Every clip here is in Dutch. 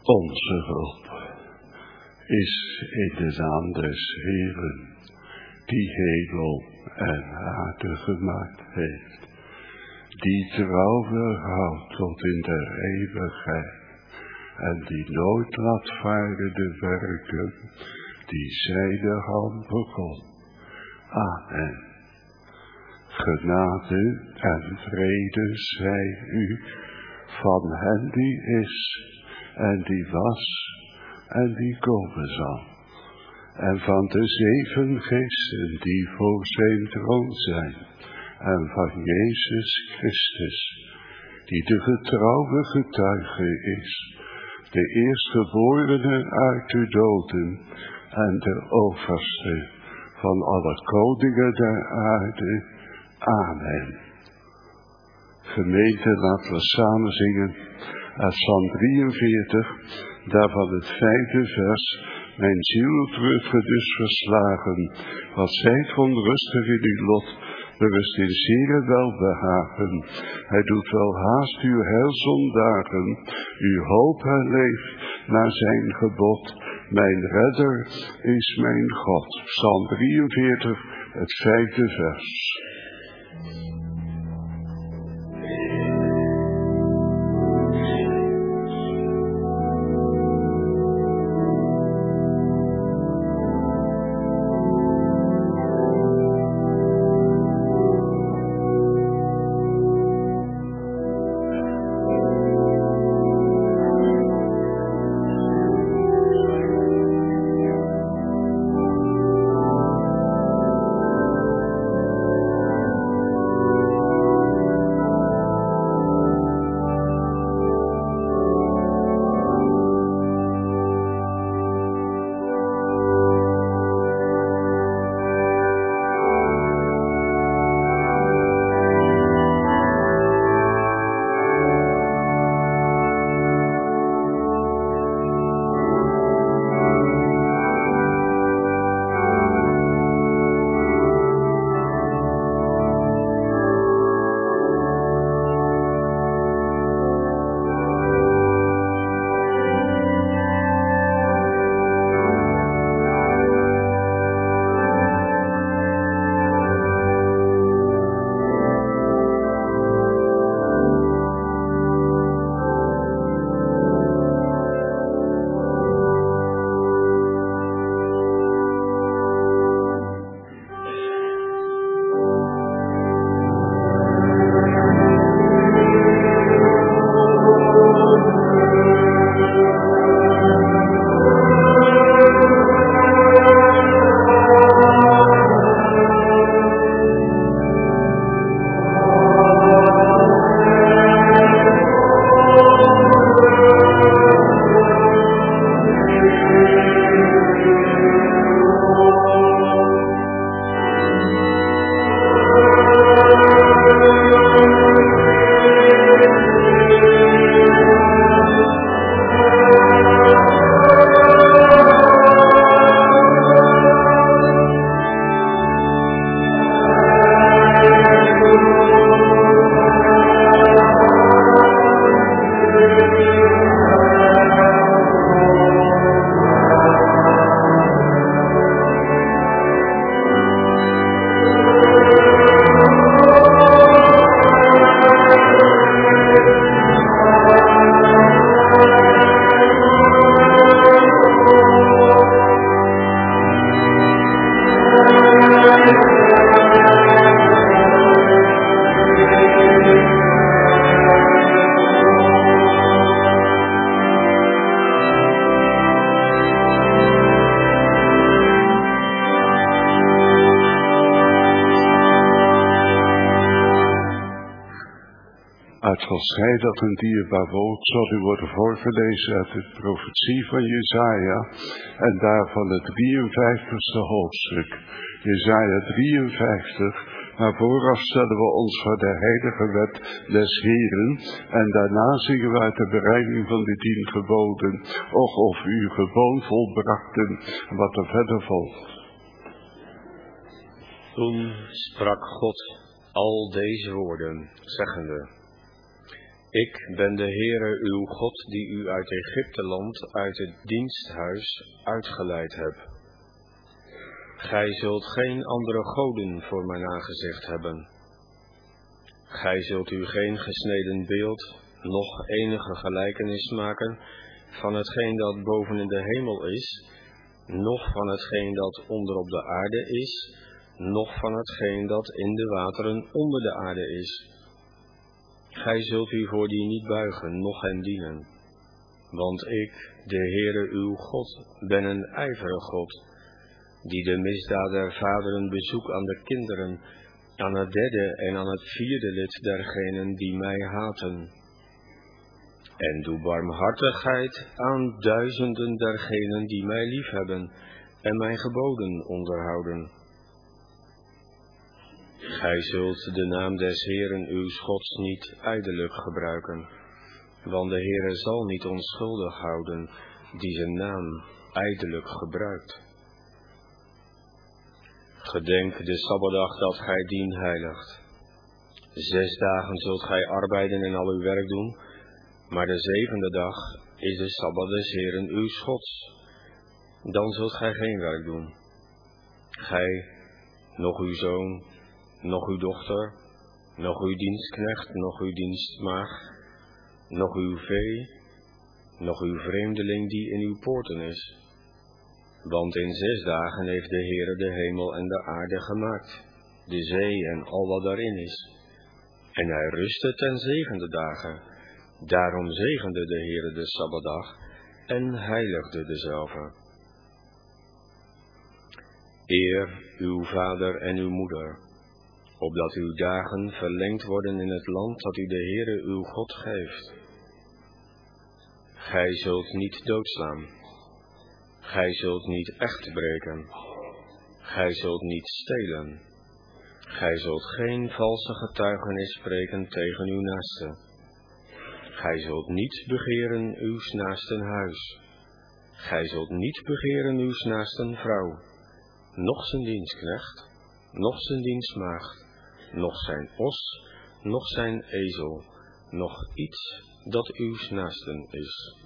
Onze hulp is in de naam des Heeren, die hemel en aarde gemaakt heeft, die trouw houdt tot in de eeuwigheid, en die nooit laat varen de werken die zijne hand begon. Amen. Genade en vrede zij u van hen die is, en die was, en die komen zal, en van de 7 geesten die voor zijn troon zijn, en van Jezus Christus, die de getrouwe getuige is, de eerstgeborene uit de doden, en de overste van alle koningen der aarde. Amen. Gemeente, laten we samen zingen uit Psalm 43, daarvan het 5e vers. Mijn ziel treurt dus verslagen, wat zijt onrustig in uw lot, berust in zeer welbehagen. Hij doet wel haast uw heilzondagen, uw hoop herleeft naar zijn gebod. Mijn redder is mijn God. Psalm 43, het 5e vers. Als gij dat een dierbaar woord zal u worden voorgelezen uit de profetie van Jesaja en daarvan het 53ste hoofdstuk. Jesaja 53, maar vooraf stellen we ons voor de heilige wet des Heeren en daarna zingen we uit de bereiding van de 10 geboden, of u gewoon volbrachten wat er verder volgt. Toen sprak God al deze woorden, zeggende: Ik ben de Heere uw God die u uit Egypteland, uit het diensthuis, uitgeleid heb. Gij zult geen andere goden voor mijn aangezicht hebben. Gij zult u geen gesneden beeld, noch enige gelijkenis maken van hetgeen dat boven in de hemel is, noch van hetgeen dat onder op de aarde is, noch van hetgeen dat in de wateren onder de aarde is. Gij zult u voor die niet buigen, noch hen dienen. Want ik, de Heere uw God, ben een ijverige God, die de misdaad der vaderen bezoekt aan de kinderen, aan het derde en aan het vierde lid dergenen die mij haten. En doe barmhartigheid aan duizenden dergenen die mij liefhebben en mijn geboden onderhouden. Gij zult de naam des Heeren uw Gods niet ijdelijk gebruiken, want de Heere zal niet onschuldig houden die zijn naam ijdelijk gebruikt. Gedenk de Sabbatdag dat gij dien heiligt. 6 dagen zult gij arbeiden en al uw werk doen, maar de 7e dag is de Sabbat des Heeren uw Gods. Dan zult gij geen werk doen. Gij, noch uw zoon, noch uw dochter, noch uw dienstknecht, noch uw dienstmaagd, noch uw vee, noch uw vreemdeling die in uw poorten is. Want in 6 dagen heeft de Heere de hemel en de aarde gemaakt, de zee en al wat daarin is. En hij rustte ten 7e dagen. Daarom zegende de Heere de Sabbatdag en heiligde dezelve. Eer uw vader en uw moeder, opdat uw dagen verlengd worden in het land dat u de Heere uw God geeft. Gij zult niet doodslaan. Gij zult niet echt breken. Gij zult niet stelen. Gij zult geen valse getuigenis spreken tegen uw naaste. Gij zult niet begeren uw naasten huis. Gij zult niet begeren uw naasten vrouw, noch zijn dienstknecht, noch zijn dienstmaagd, noch zijn os, noch zijn ezel, noch iets dat uw naasten is.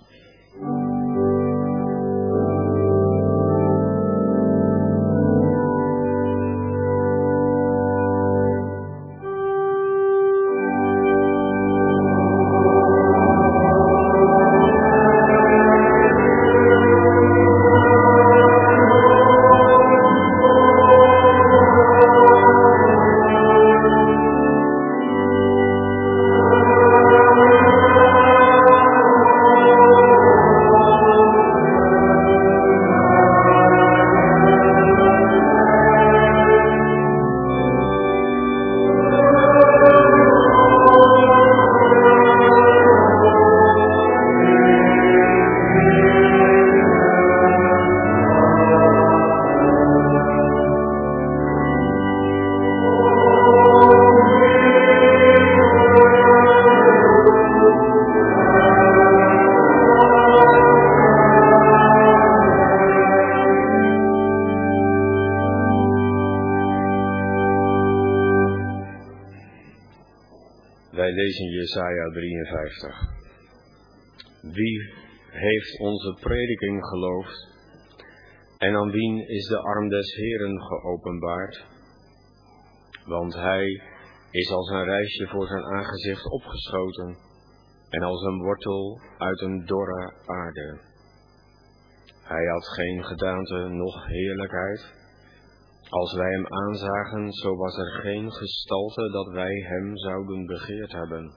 Wij lezen Jesaja 53. Wie heeft onze prediking geloofd en aan wien is de arm des Heeren geopenbaard? Want hij is als een rijsje voor zijn aangezicht opgeschoten en als een wortel uit een dorre aarde. Hij had geen gedaante noch heerlijkheid. Als wij hem aanzagen, zo was er geen gestalte dat wij hem zouden begeerd hebben.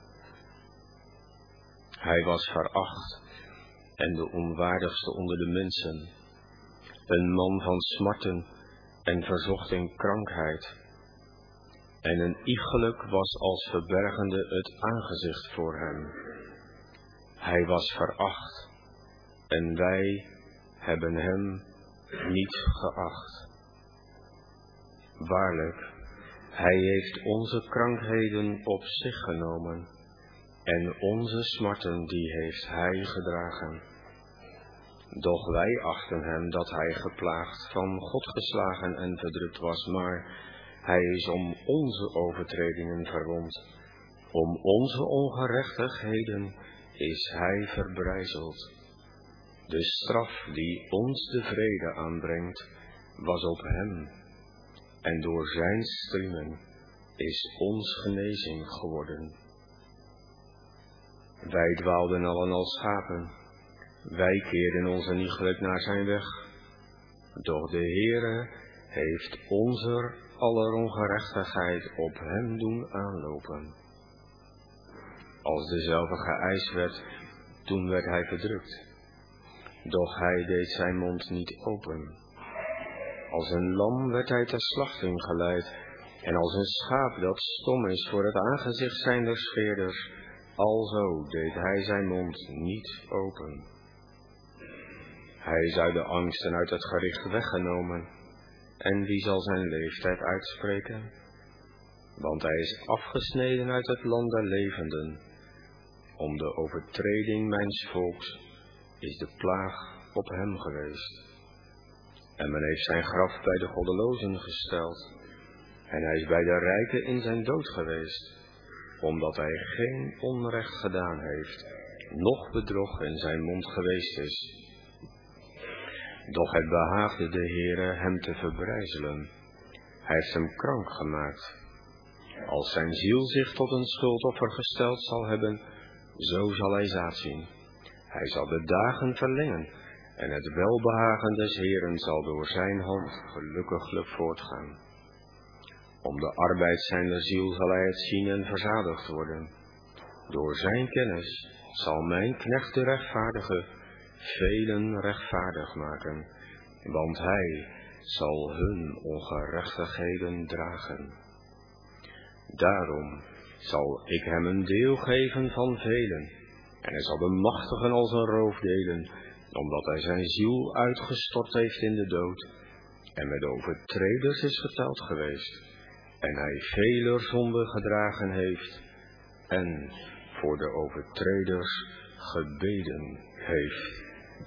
Hij was veracht en de onwaardigste onder de mensen, een man van smarten en verzocht in krankheid. En een iegelijk was als verbergende het aangezicht voor hem. Hij was veracht en wij hebben hem niet geacht. Waarlijk, hij heeft onze krankheden op zich genomen en onze smarten die heeft hij gedragen. Doch wij achten hem dat hij geplaagd, van God geslagen en verdrukt was, maar hij is om onze overtredingen verwond Om onze ongerechtigheden is hij verbrijzeld. De straf die ons de vrede aanbrengt, was op hem. En door zijn striemen is ons genezing geworden. Wij dwaalden allen als schapen. Wij keerden ons iegelijk naar zijn weg. Doch de Heere heeft onze aller ongerechtigheid op hem doen aanlopen. Als dezelfde geëist werd, toen werd hij verdrukt. Doch hij deed zijn mond niet open. Als een lam werd hij ter slachting geleid, en als een schaap dat stom is voor het aangezicht zijnder scheerders, alzo deed hij zijn mond niet open. Hij is uit de angsten uit het gericht weggenomen, en wie zal zijn leeftijd uitspreken? Want hij is afgesneden uit het land der levenden. Om de overtreding mijns volks is de plaag op hem geweest. En men heeft zijn graf bij de goddelozen gesteld, en hij is bij de rijken in zijn dood geweest, omdat hij geen onrecht gedaan heeft, noch bedrog in zijn mond geweest is. Doch het behaagde de Heere hem te verbrijzelen. Hij heeft hem krank gemaakt. Als zijn ziel zich tot een schuldoffer gesteld zal hebben, zo zal hij zaad zien. Hij zal de dagen verlengen, en het welbehagen des Heeren zal door zijn hand gelukkiglijk voortgaan. Om de arbeid zijner ziel zal hij het zien en verzadigd worden. Door zijn kennis zal mijn knecht de rechtvaardige velen rechtvaardig maken, want hij zal hun ongerechtigheden dragen. Daarom zal ik hem een deel geven van velen, en hij zal de machtigen als een roof delen, omdat hij zijn ziel uitgestort heeft in de dood, en met overtreders is geteld geweest, en hij veler zonde gedragen heeft, en voor de overtreders gebeden heeft.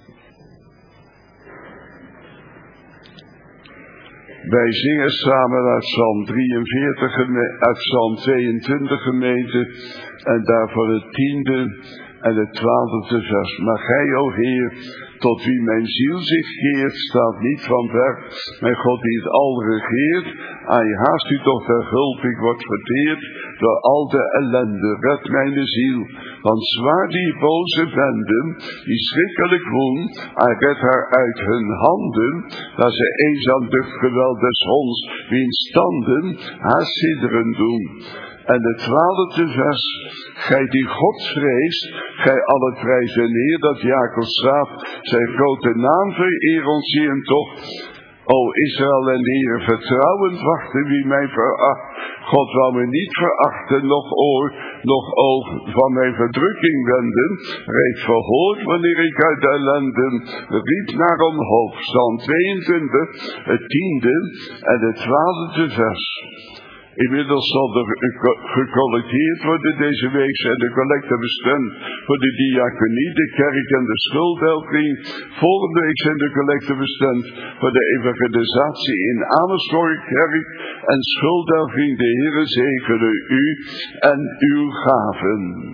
Wij zingen samen uit Psalm 43, uit Psalm 22 gemeente, en daarvoor het 10e en het 12e vers. Maar gij, o Heer, tot wie mijn ziel zich keert, staat niet van ver. Mijn God die het al regeert, ai, haast u toch ter hulp, ik word verteerd door al de ellende. Red mijn ziel, want zwaar die boze benden, die schrikkelijk woen, ai, red haar uit hun handen, dat ze eenzaam geweld des honds, wiens tanden haar sidderen doen. En het 12e vers, gij die God vreest, gij alle prijzen Heer, dat Jacob staat, zijn grote naam vereer ons hier toch. O Israël en Heer, vertrouwend wachten wie mij veracht. God wou me niet verachten, nog oor, nog oog van mijn verdrukking wenden. Reeds verhoord wanneer ik uit de ellenden riep naar omhoog. Psalm 22, het 10e en het 12e vers. Inmiddels zal er gecollecteerd worden deze week en de collecte bestemd voor de diaconie, de kerk en de schuldhelping. Volgende week zijn de collecte bestemd voor de evangelisatie in Amersfoort kerk en schuldhelping. De Heere zegene u en uw gaven.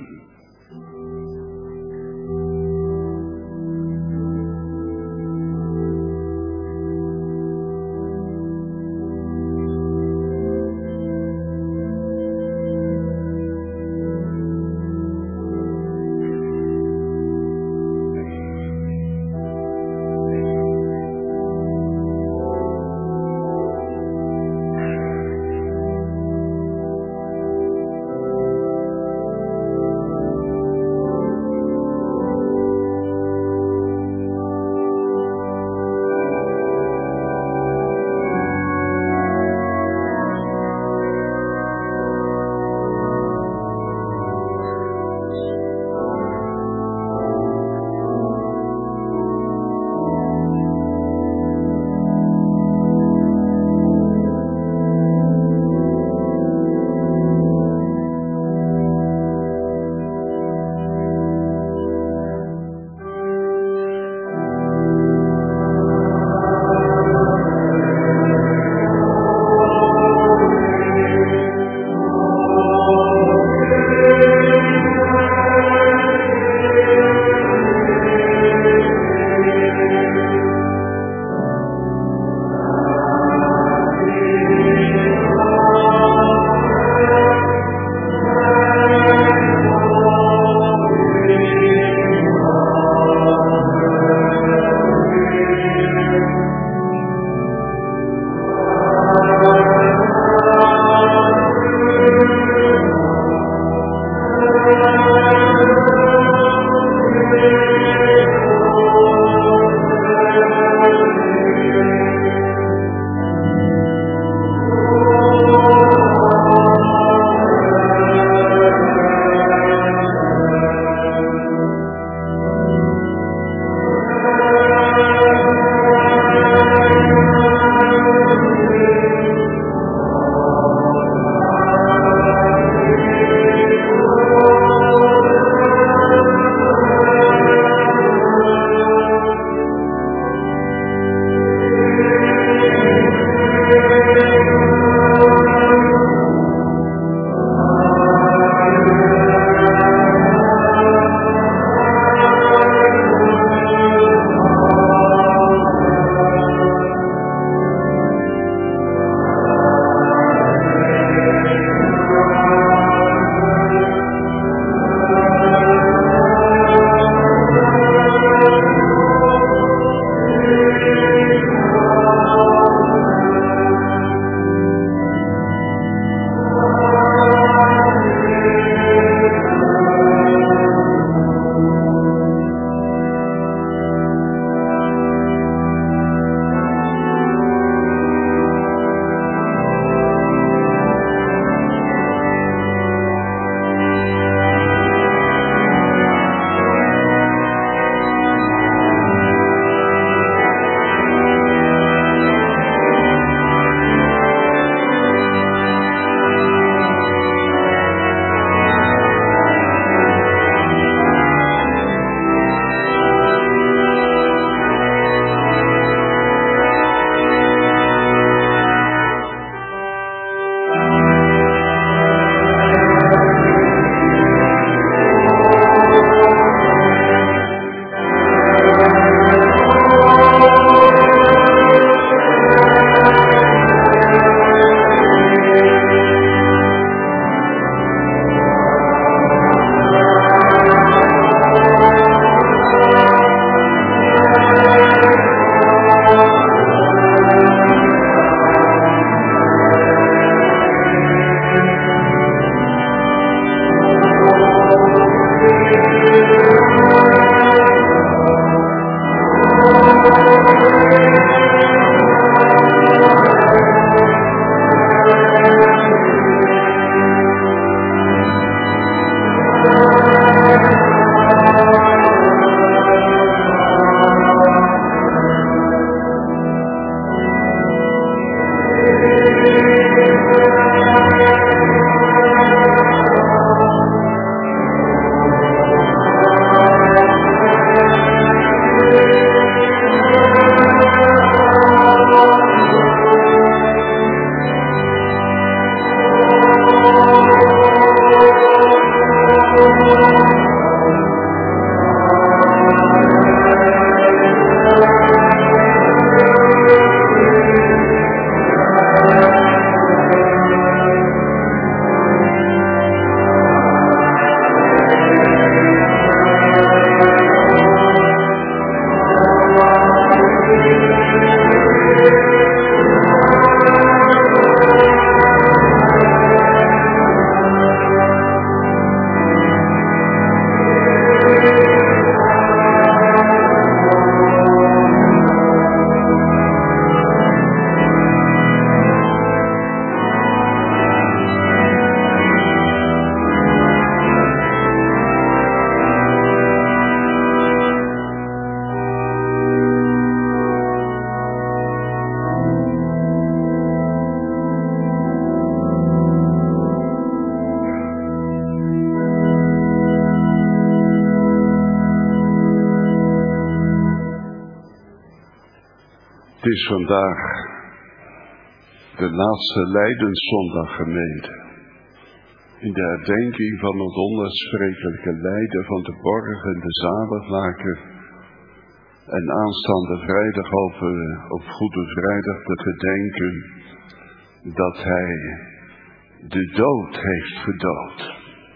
Het is vandaag de laatste Lijdenszondag, gemeente. In de herdenking van het onuitsprekelijke lijden van de borgende zaligmaker. En aanstaande vrijdag hopen we op Goede Vrijdag te gedenken dat hij de dood heeft gedood.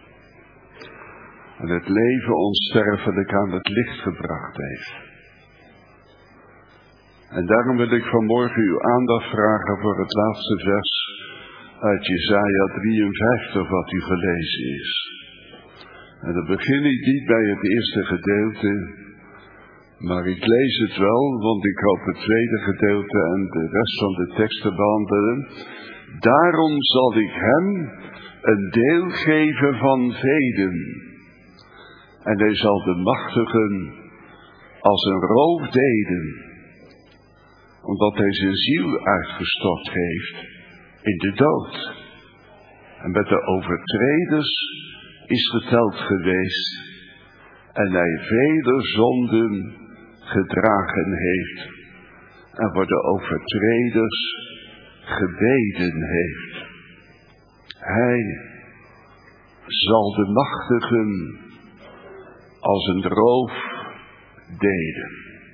En het leven onsterfelijk aan het licht gebracht heeft. En daarom wil ik vanmorgen uw aandacht vragen voor het laatste vers uit Jesaja 53 wat u gelezen is. En dan begin ik niet bij het eerste gedeelte, maar ik lees het wel, want ik hoop het tweede gedeelte en de rest van de tekst te behandelen. Daarom zal ik hem een deel geven van velen. En hij zal de machtigen als een roof delen, omdat hij zijn ziel uitgestort heeft in de dood. En met de overtreders is geteld geweest en hij vele zonden gedragen heeft en voor de overtreders gebeden heeft. Hij zal de machtigen als een roof delen.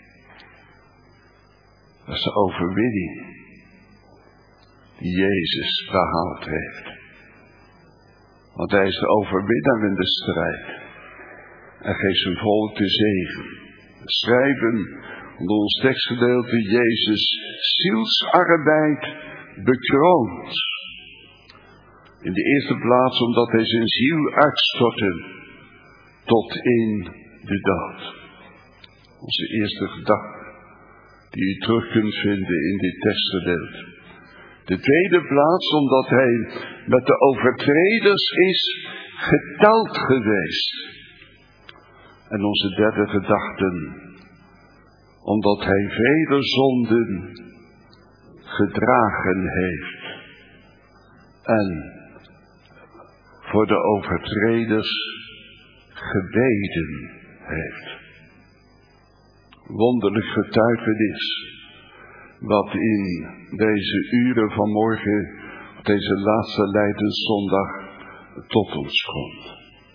Dat is de overwinning die Jezus behaald heeft. Want hij is de overwinnaar in de strijd. En geeft zijn volk de zegen. We schrijven onder ons tekstgedeelte Jezus zielsarbeid bekroond. In de eerste plaats omdat hij zijn ziel uitstortte tot in de dood. Onze eerste gedachte die u terug kunt vinden in dit tekstgedeelte. De tweede plaats omdat hij met de overtreders is geteld geweest. En onze derde gedachte omdat hij vele zonden gedragen heeft. En voor de overtreders gebeden heeft. Wonderlijk getuigenis wat in deze uren van morgen, deze laatste Lijdenszondag, tot ons komt.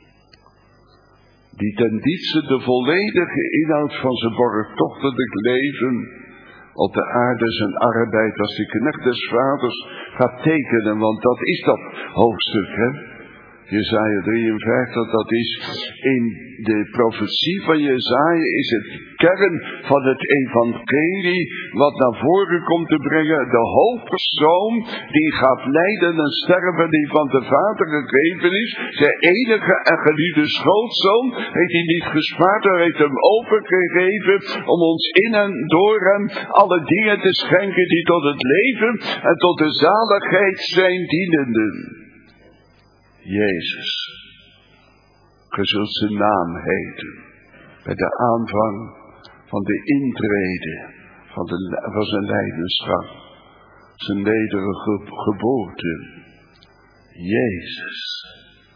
Die ten diepste de volledige inhoud van zijn borgtochtelijk leven op de aarde zijn arbeid als de knecht des vaders gaat tekenen, want dat is dat hoofdstuk, hè? Jesaja 53, dat is in de profetie van Jesaja, is het kern van het evangelie, wat naar voren komt te brengen. De hoofdpersoon die gaat lijden en sterven, die van de Vader gegeven is. Zijn enige en geliefde schoonzoon heeft hij niet gespaard, hij heeft hem opengegeven om ons in en door hem alle dingen te schenken die tot het leven en tot de zaligheid zijn dienenden. Jezus, ge zult zijn naam heten, bij de aanvang van de intrede van zijn lijdensgang, zijn nederige geboorte. Jezus,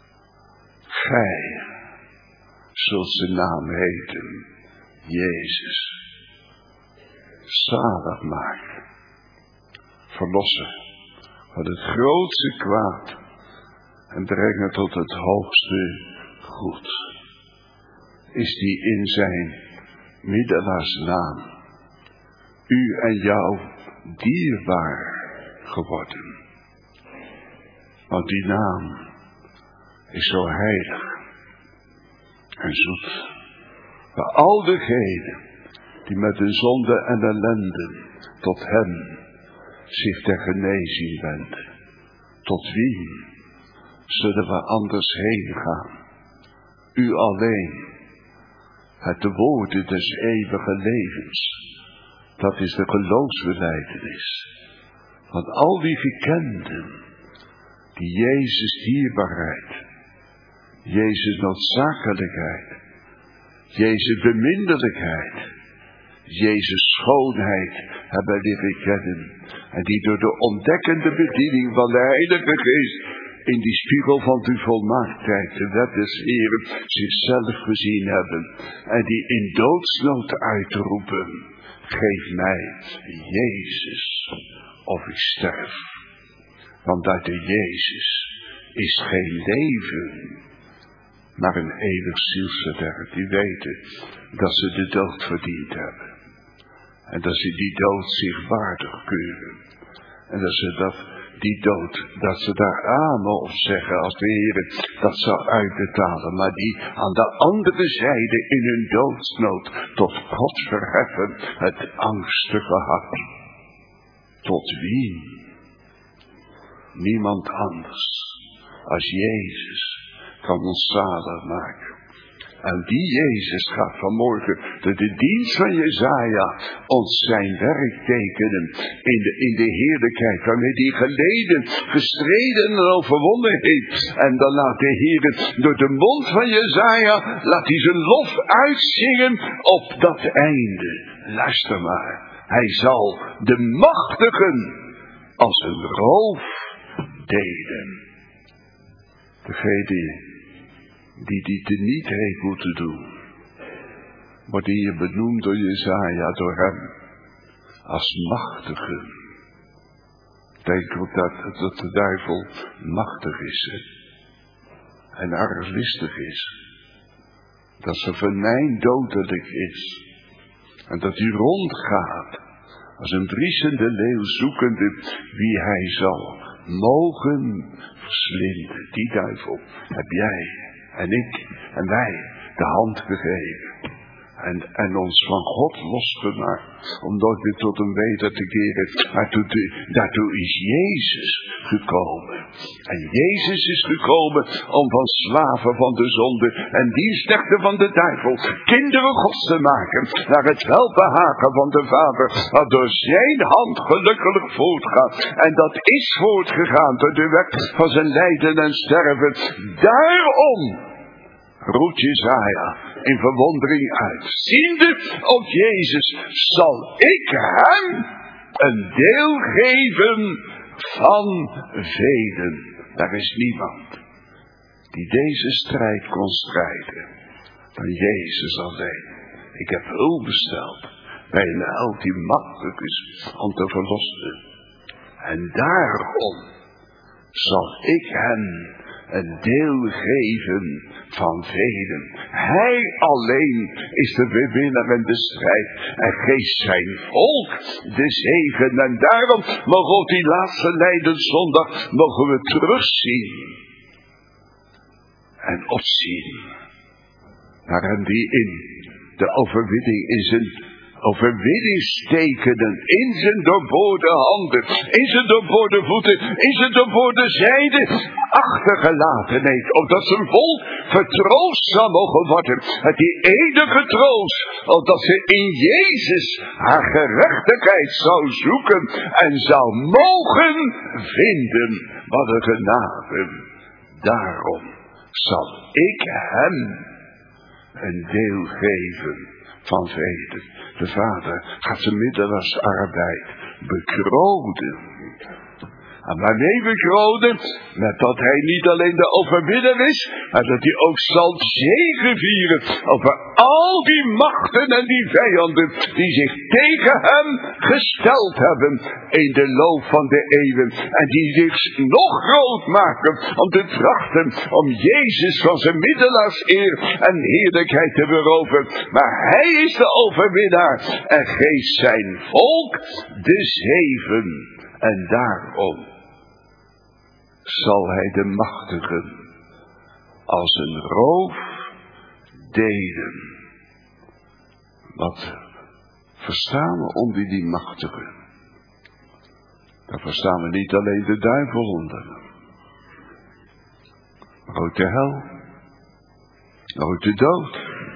gij zult zijn naam heten, Jezus, zalig maken, verlossen van het grootste kwaad en brengen tot het hoogste goed. Is die in zijn middelaarsnaam u en jou dierbaar geworden. Want die naam is zo heilig en zoet. Voor al degenen die met de zonde en ellende tot hem zich ter genezing wenden. Tot wie zullen we anders heen gaan? U alleen. Het de woorden des eeuwige levens. Dat is de geloofsbelijdenis. Van al die gekenden. Die Jezus dierbaarheid. Jezus noodzakelijkheid. Jezus beminnelijkheid. Jezus schoonheid hebben leren kennen. En die door de ontdekkende bediening van de Heilige Geest in die spiegel van uw volmaaktheid, de wet des Heeren, zichzelf gezien hebben. En die in doodsnood uitroepen. geef mij Jezus of ik sterf. Want uit de Jezus is geen leven, maar een eeuwig zielsverderf. Die weten dat ze de dood verdiend hebben. En dat ze die dood zich waardig keuren. En dat ze die dood, dat ze daar amen op zeggen als de Heer dat zou uitbetalen. Maar die aan de andere zijde in hun doodsnood tot God verheffen het angstige hart. Tot wie? Niemand anders als Jezus kan ons zalig maken. En die Jezus gaat vanmorgen door de dienst van Jesaja ons zijn werk tekenen in de heerlijkheid waarmee hij geleden, gestreden en overwonnen heeft. En dan laat de Heer door de mond van Jesaja, laat hij zijn lof uitzingen op dat einde. Luister maar, hij zal de machtigen als een roof delen. Degene die teniet heeft moeten doen, wordt hier benoemd door Jesaja, door hem, als machtige. Denk ook dat de duivel machtig is, hè? En arglistig is. Dat zijn venijn dodelijk is. En dat hij rondgaat, als een briesende leeuw zoekende wie hij zal mogen verslinden. Die duivel heb jij en ik en wij de hand gegeven. En ons van God losgemaakt. Om nooit weer tot hem weder te keren. Maar daartoe is Jezus gekomen. En Jezus is gekomen om van slaven van de zonde en dienstknechten van de duivel kinderen Gods te maken. Naar het welbehagen van de Vader. Dat door zijn hand gelukkig voortgaat. En dat is voortgegaan door de weg van zijn lijden en sterven. Daarom roept Jesaja in verwondering uit. Ziende op Jezus zal ik hem een deel geven van velen. Daar is niemand die deze strijd kon strijden dan Jezus alleen. Ik heb hulp besteld bij een held die machtig is om te verlossen. En daarom zal ik hem een deel geven van velen. Hij alleen is de bewinnaar in de strijd en geeft zijn volk de zegen. En daarom mogen op die laatste Lijdenszondag mogen we terugzien en opzien naar hem die in de overwinning in zijn overwinningstekenen in zijn doorboorde handen, in zijn doorboorde voeten, in zijn doorboorde zijde achtergelaten heeft, opdat zijn volk vertroost zal mogen worden. Het die enige troost, opdat ze in Jezus haar gerechtigheid zou zoeken en zou mogen vinden. Wat een genade. Daarom zal ik hem een deel geven van velen. De Vader gaat zijn middelaarsarbeid bekronen. En waarmee bekronen? Met dat hij niet alleen de overwinnaar is, maar dat hij ook zal zegevieren over al die machten en die vijanden die zich tegen hem gesteld hebben in de loop van de eeuwen. En die zich nog groot maken om te trachten om Jezus van zijn middelaarseer en heerlijkheid te beroven. Maar hij is de overwinnaar en geeft zijn volk de zegen. En daarom zal hij de machtigen als een roof delen. Wat verstaan we onder die machtigen? Daar verstaan we niet alleen de duivel onder. Maar ook de hel. Ook de dood.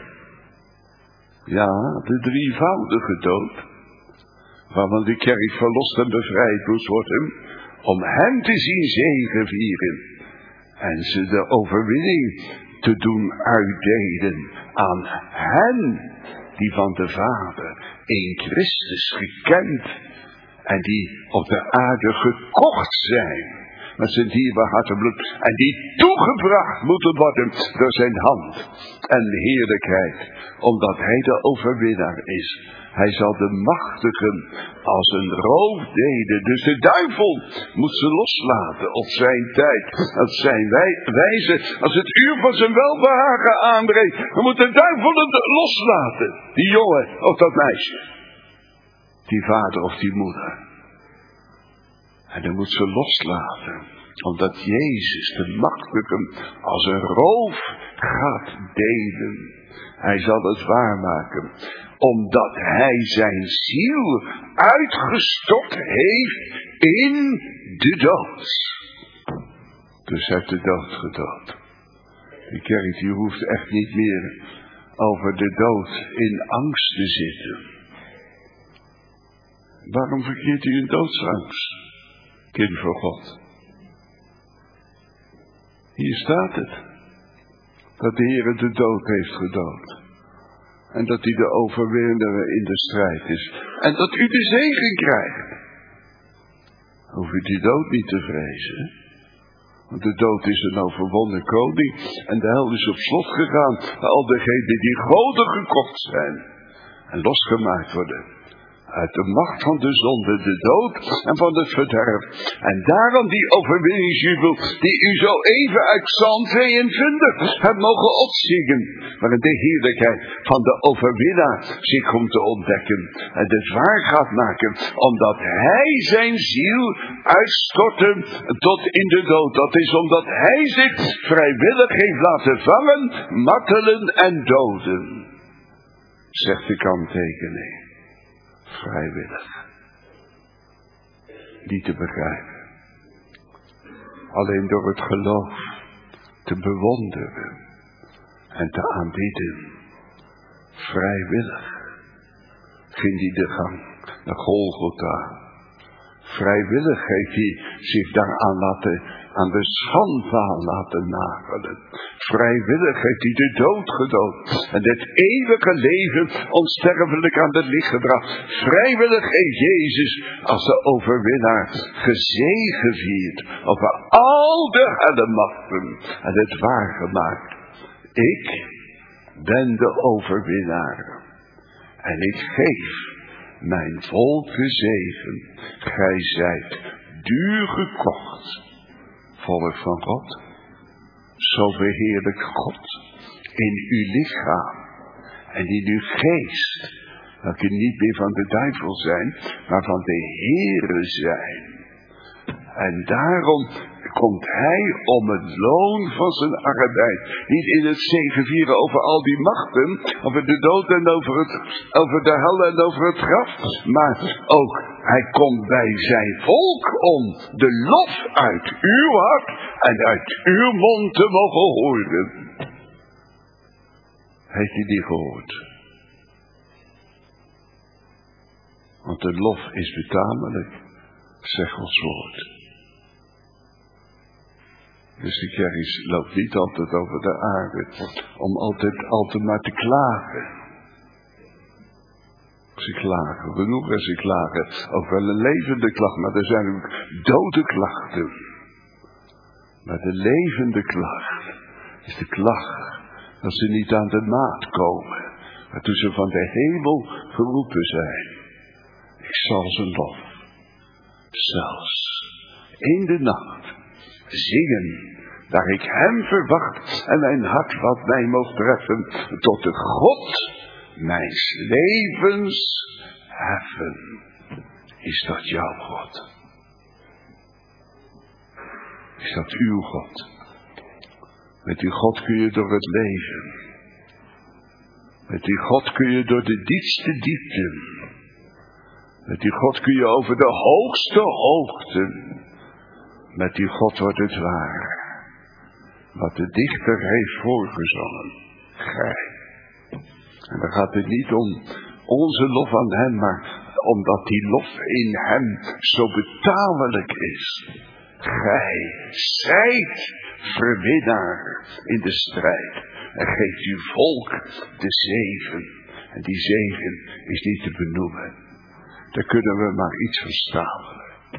Ja, de drievoudige dood. Waarvan de kerk verlost en bevrijd moest worden, om hem te zien zegevieren en ze de overwinning te doen uitdelen aan hen die van de Vader in Christus gekend en die op de aarde gekocht zijn met zijn dierbaar hart en bloed. En die toegebracht moeten worden door zijn hand en heerlijkheid, omdat hij de overwinnaar is. Hij zal de machtigen als een roofdeden. Dus de duivel moet ze loslaten op zijn tijd, op zijn wijze. Als het uur van zijn welbehagen aanbreekt, dan moet de duivel het loslaten. Die jongen of dat meisje. Die vader of die moeder. En dan moet ze loslaten. Omdat Jezus de machtigen als een roof gaat delen. Hij zal het waarmaken. Omdat hij zijn ziel uitgestort heeft in de dood. Dus hij heeft de dood gedood. Die kerk die hoeft echt niet meer over de dood in angst te zitten. Waarom verkeert u in doodsangst, kind van God? Hier staat het. Dat de Heer de dood heeft gedood. En dat hij de overwinnaar in de strijd is. En dat u de zegen krijgt. Hoef u die dood niet te vrezen. Want de dood is een overwonnen koning. En de hel is op slot gegaan. Al degenen die goden gekocht zijn. En losgemaakt worden. Uit de macht van de zonde, de dood en van het verderf. En daarom die overwinningsjubel die u zo even uit Psalm 22 hebt mogen opzingen. Waarin de heerlijkheid van de overwinnaar zich komt te ontdekken. En het waar gaat maken. Omdat hij zijn ziel uitstortte tot in de dood. Dat is omdat hij zich vrijwillig heeft laten vangen, martelen en doden. Zegt de kanttekening. Vrijwillig. Niet te begrijpen. Alleen door het geloof te bewonderen en te aanbidden. Vrijwillig ging hij de gang naar Golgotha. Vrijwillig heeft hij zich daaraan aan de schandpaal laten nagelen. Vrijwillig heeft hij de dood gedood. En het eeuwige leven onsterfelijk aan het licht gebracht. Vrijwillig heeft Jezus als de overwinnaar gezegevierd over al de hellemachten. En het waargemaakt. Ik ben de overwinnaar. En ik geef mijn volk de zegen. Gij zijt duur gekocht. Volk van God. Zo verheerlijk God in uw lichaam. En in uw geest. Dat je niet meer van de duivel zijn. Maar van de Heere zijn. En daarom komt hij om het loon van zijn arbeid. Niet in het zegevieren over al die machten. Over de dood en over de hel en over het graf. Maar ook hij komt bij zijn volk om de lof uit uw hart en uit uw mond te mogen horen. Heeft u die gehoord? Want de lof is betamelijk, zegt ons woord. Dus de kerk loopt niet altijd over de aarde om altijd maar te klagen. Ze klagen, genoeg en ze klagen ook wel een levende klacht, maar er zijn ook dode klachten. Maar de levende klacht is de klacht dat ze niet aan de maat komen, maar toen ze van de hemel geroepen zijn. Ik zal zijn lof, zelfs in de nacht, zingen, daar ik hem verwacht en mijn hart wat mij mocht treffen, tot de God mijns levens heffen. Is dat jouw God? Is dat uw God? Met die God kun je door het leven. Met die God kun je door de diepste diepten. Met die God kun je over de hoogste hoogten. Met die God wordt het waar. Wat de dichter heeft voorgezongen. Gij. En dan gaat het niet om onze lof aan hem, maar omdat die lof in hem zo betamelijk is. Gij zijt verwinnaar in de strijd. En geeft uw volk de zegen. En die zegen is niet te benoemen. Daar kunnen we maar iets van stamelen.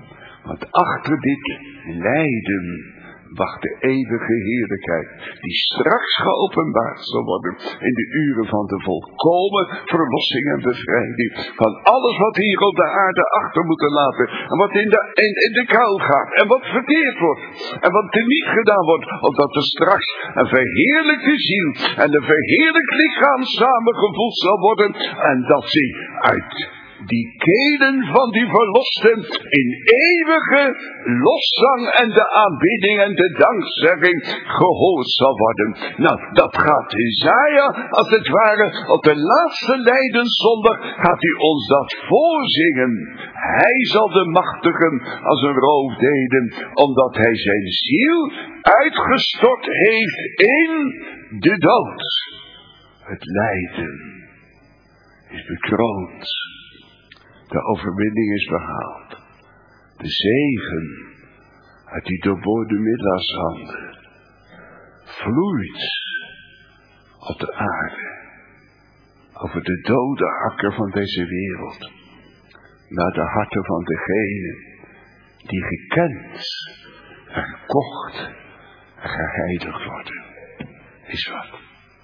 Want achter dit lijden wacht de eeuwige heerlijkheid, die straks geopenbaard zal worden in de uren van de volkomen verlossing en bevrijding van alles wat hier op de aarde achter moeten laten en wat in de kuil gaat en wat verkeerd wordt en wat er niet gedaan wordt, opdat er straks een verheerlijkte ziel en een verheerlijkt lichaam samengevoegd zal worden en dat ze uit die kelen van die verlosten in eeuwige loszang en de aanbidding en de dankzegging gehoord zal worden. Nou, dat gaat Jesaja, als het ware, op de laatste lijdenszondag gaat hij ons dat voorzingen. Hij zal de machtigen als een roofdeden, omdat hij zijn ziel uitgestort heeft in de dood. Het lijden is bekroond. De overwinning is behaald. De zegen uit die doorboorde middelshanden vloeit op de aarde, over de dode akker van deze wereld, naar de harten van degenen die gekend, gekocht en geheiligd worden. Is wat.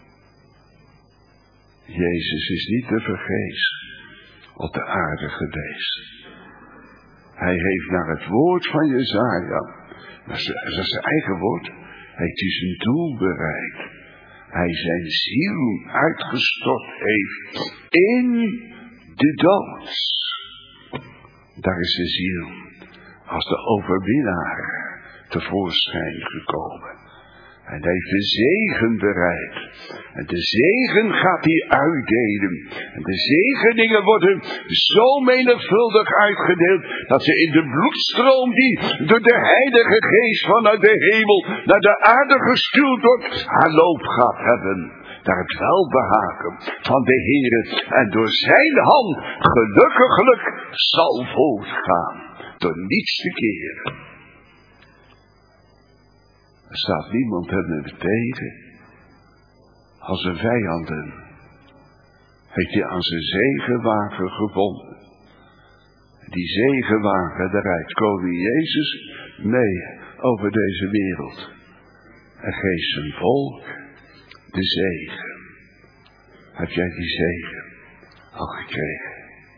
Jezus is niet te vergeefs op de aarde geweest. Hij heeft naar het woord van Jesaja, dat is zijn eigen woord, heeft hij zijn doel bereikt. Hij zijn ziel uitgestort heeft in de dood. Daar is de ziel als de overwinnaar tevoorschijn gekomen. En hij heeft de zegen bereid. En de zegen gaat hij uitdelen. En de zegeningen worden zo menigvuldig uitgedeeld, dat ze in de bloedstroom die door de Heilige Geest vanuit de hemel naar de aarde gestuurd wordt, haar loop gaat hebben. Naar het welbehagen van de Heere. En door zijn hand gelukkiglijk zal voortgaan. Door niets te keren. Er staat niemand hem tegen. Als zijn vijanden heeft hij aan zijn zegenwagen gebonden. Die zegenwagen, daar rijdt koning Jezus mee over deze wereld. En geeft zijn volk de zegen. Heb jij die zegen al gekregen?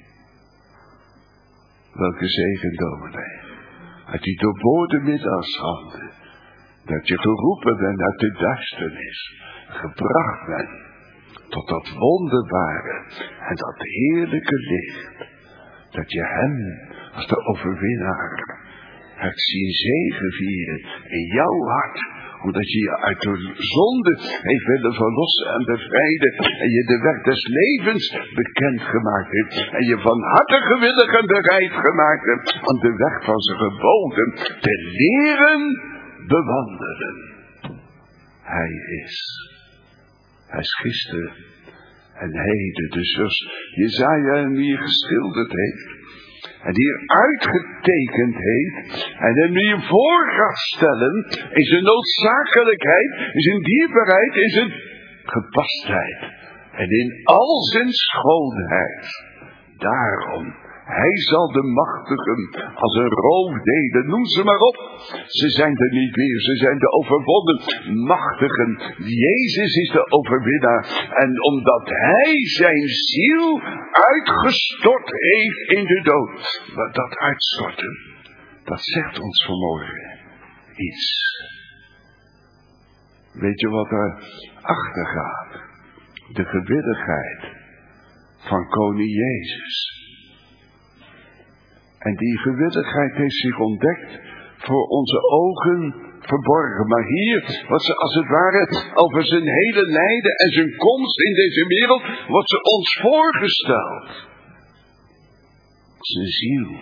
Welke zegen, dominee? Uit die doorboorde middagshanden. Dat je geroepen bent uit de duisternis, gebracht bent tot dat wonderbare en dat heerlijke licht. Dat je hem als de overwinnaar hebt zien zegevieren in jouw hart. Omdat je je uit de zonde heeft willen verlossen en bevrijden. En je de weg des levens bekendgemaakt heeft. En je van harte gewillig en bereid gemaakt hebt om de weg van zijn geboden te leren bewandelen. Hij is gisteren en heden de zus Jesaja en wie geschilderd heeft. En die er uitgetekend heeft. En hem nu voor gaat stellen. In zijn noodzakelijkheid. In zijn dierbaarheid. In zijn gepastheid. En in al zijn schoonheid. Daarom. Hij zal de machtigen als een roofdeden, noem ze maar op. Ze zijn er niet meer, ze zijn de overwonnen machtigen. Jezus is de overwinnaar. En omdat hij zijn ziel uitgestort heeft in de dood. Wat dat uitstorten, dat zegt ons vanmorgen iets. Weet je wat er achter gaat? De gewilligheid van koning Jezus. En die gewilligheid heeft zich ontdekt voor onze ogen verborgen. Maar hier wordt ze als het ware over zijn hele lijden en zijn komst in deze wereld, wordt ze ons voorgesteld. Zijn ziel.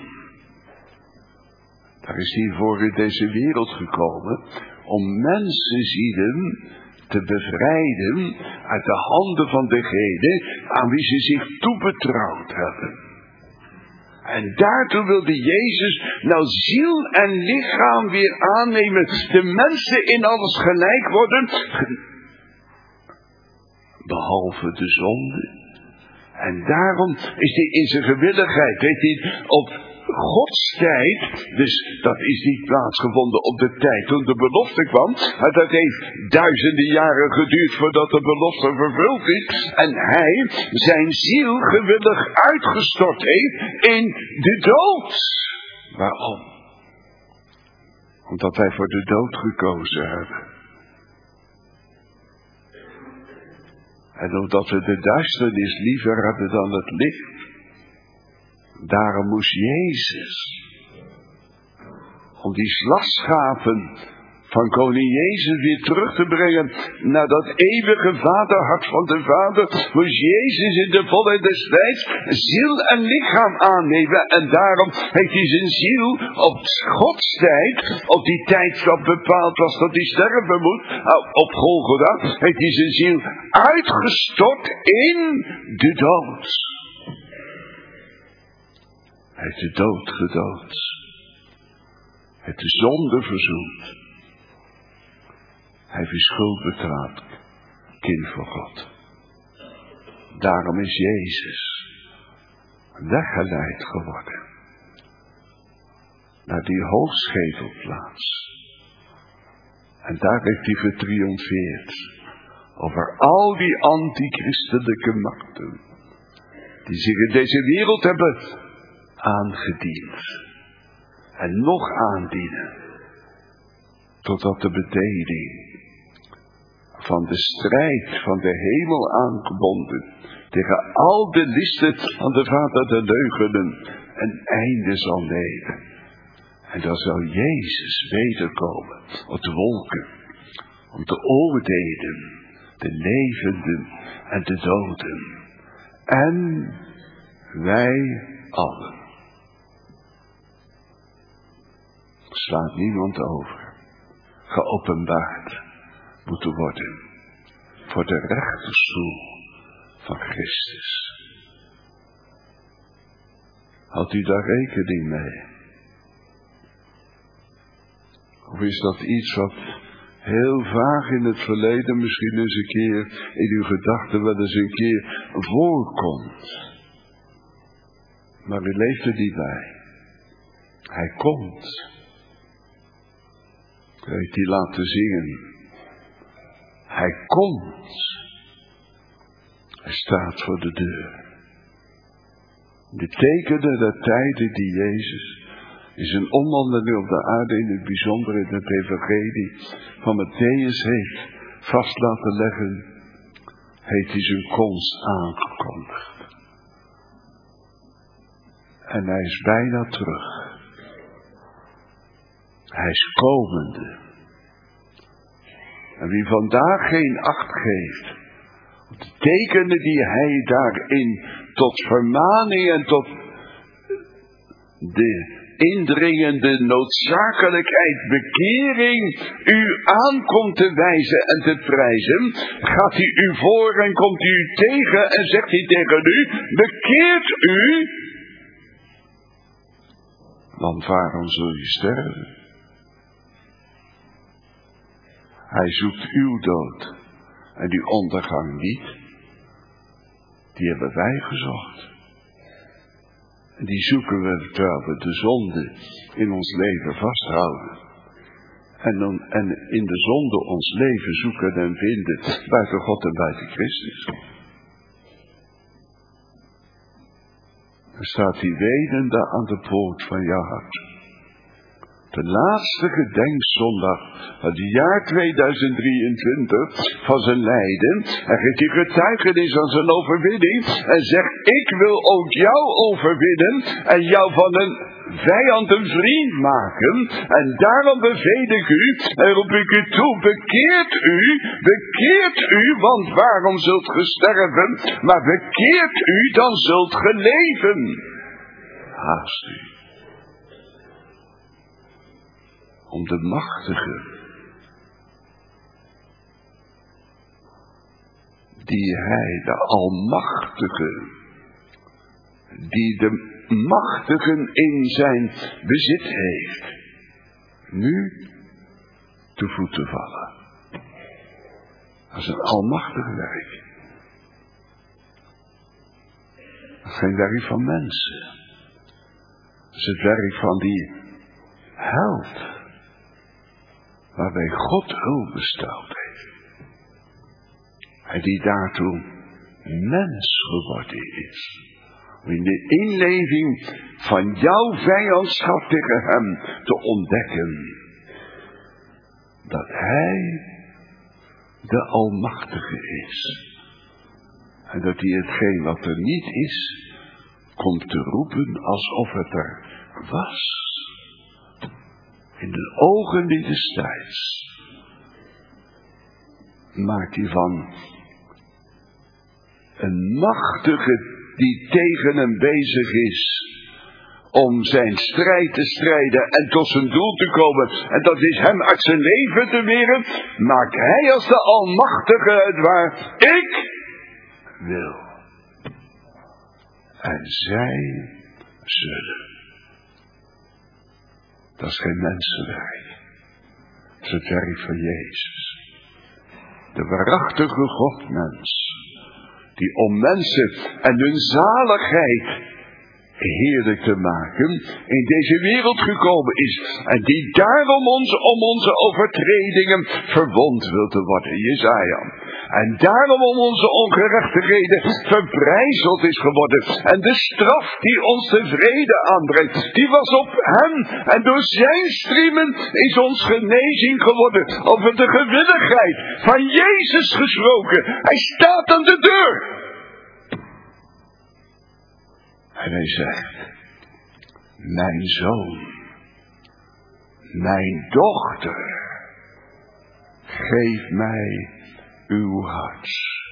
Daar is hij voor in deze wereld gekomen om mensenzielen te bevrijden uit de handen van degene aan wie ze zich toebetrouwd hebben. En daartoe wilde Jezus nou ziel en lichaam weer aannemen. De mensen in alles gelijk worden. Behalve de zonde. En daarom is hij in zijn gewilligheid. Heeft hij op Gods tijd, dus dat is niet plaatsgevonden op de tijd toen de belofte kwam, maar dat heeft duizenden jaren geduurd voordat de belofte vervuld is en hij zijn ziel gewillig uitgestort heeft in de dood. Waarom? Omdat wij voor de dood gekozen hebben. En omdat we de duisternis liever hebben dan het licht. Daarom moest Jezus, om die slagschapen van koning Jezus weer terug te brengen naar dat eeuwige vaderhart van de Vader, moest Jezus in de volle des tijds ziel en lichaam aannemen. En daarom heeft hij zijn ziel op Gods tijd, op die tijd dat bepaald was dat hij sterven moet, op Golgotha, heeft hij zijn ziel uitgestort in de dood. Hij heeft de dood gedood. Hij heeft de zonde verzoend. Hij heeft uw schuld betaald, kind van God. Daarom is Jezus weggeleid geworden naar die hoogschetelplaats. En daar heeft hij getriomfeerd over al die antichristelijke machten die zich in deze wereld hebben aangediend en nog aandienen, totdat de bediening van de strijd van de hemel aangebonden tegen al de listen van de vader der leugenen een einde zal nemen. En dan zal Jezus wederkomen op de wolken om te oordelen de levenden en de doden. En wij allen. Slaat niemand over. Geopenbaard moeten worden voor de rechterstoel van Christus. Houdt u daar rekening mee? Of is dat iets wat heel vaag in het verleden misschien eens een keer in uw gedachten wel eens een keer voorkomt? Maar u leeft er niet bij. Hij komt. Ik weet die laten zingen. Hij komt. Hij staat voor de deur. De tekenen der tijden die Jezus in zijn omwandeling op de aarde, in het bijzonder in het evangelie van Mattheüs heeft vast laten leggen, heeft hij zijn komst aangekondigd. En hij is bijna terug. Hij is komende. En wie vandaag geen acht geeft op de tekenen die hij daarin tot vermaning en tot de indringende noodzakelijkheid, bekering, u aankomt te wijzen en te prijzen, gaat hij u voor en komt hij u tegen en zegt hij tegen u, bekeert u, want waarom zul je sterven? Hij zoekt uw dood en die ondergang niet. Die hebben wij gezocht. En die zoeken we terwijl we de zonde in ons leven vasthouden. En in de zonde ons leven zoeken en vinden buiten God en buiten Christus. Dan staat hij wenende aan de poort van jouw hart. De laatste gedenkszondag van het jaar 2023 van zijn lijden. Hij geeft die getuigenis aan zijn overwinning. En zegt, ik wil ook jou overwinnen. En jou van een vijand een vriend maken. En daarom beveel ik u en roep ik u toe. Bekeert u, want waarom zult ge sterven? Maar bekeert u, dan zult ge leven. Haast u. Om de machtige, die hij, de almachtige, die de machtigen in zijn bezit heeft, nu te voeten vallen. Dat is een almachtig werk. Dat is geen werk van mensen. Dat is het werk van die held, waarbij God hulp besteld heeft. En die daartoe mens geworden is. Om in de inleving van jouw vijandschap tegen hem te ontdekken. Dat hij de Almachtige is. En dat hij hetgeen wat er niet is, komt te roepen alsof het er was. In de ogen die destijds maakt hij van een machtige die tegen hem bezig is om zijn strijd te strijden en tot zijn doel te komen. En dat is hem uit zijn leven te weren. Maakt hij als de Almachtige het waar. Ik wil. En zij zullen. Dat is geen mensenwerk. Dat is het werk van Jezus. De waarachtige Godmens. Die om mensen en hun zaligheid heerlijk te maken in deze wereld gekomen is. En die daarom om onze overtredingen verwond wil te worden. Jesaja. En daarom om onze ongerechtigheden verbrijzeld is geworden. En de straf die ons de vrede aanbrengt, die was op hem. En door zijn striemen is ons genezing geworden. Over de gewilligheid van Jezus gesproken. Hij staat aan de deur. En hij zegt, mijn zoon, mijn dochter, geef mij uw hart.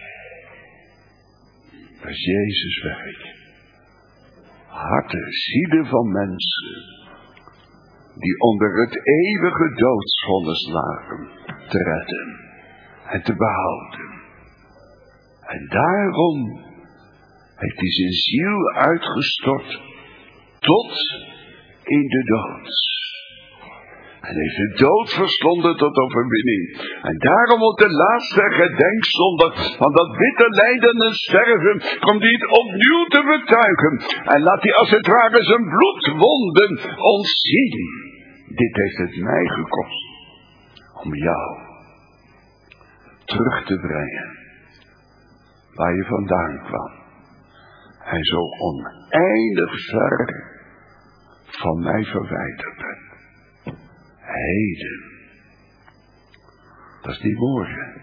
Dat is Jezus' werk. Harten, zielen van mensen, die onder het eeuwige doodsvonnis lagen, te redden en te behouden. En daarom heeft hij zijn ziel uitgestort tot in de dood. En heeft de dood verslonden tot overwinning. En daarom op de laatste gedenksondag van dat bitter lijden en sterven, komt hij het opnieuw te betuigen. En laat hij als het ware zijn bloedwonden ons zien. Dit heeft het mij gekost om jou terug te brengen waar je vandaan kwam. En zo oneindig ver van mij verwijderd bent. Heden. Dat is niet morgen.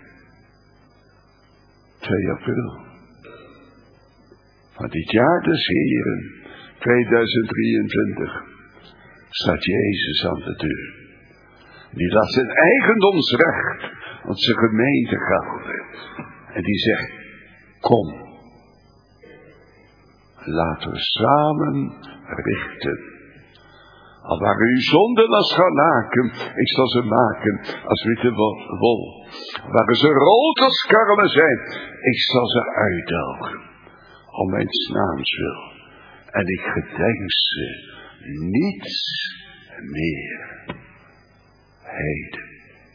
2 april. Van dit jaar des Heren 2023 staat Jezus aan de deur. Die laat zijn eigendomsrecht aan zijn gemeente gelden. En die zegt, kom. Laten we samen richten. Al waren uw zonden als scharlaken, ik zal ze maken als witte wol. Waren ze rood als karmezijn, ik zal ze uitdelgen. Om mijn naams wil. En ik gedenk ze niet meer. Heden.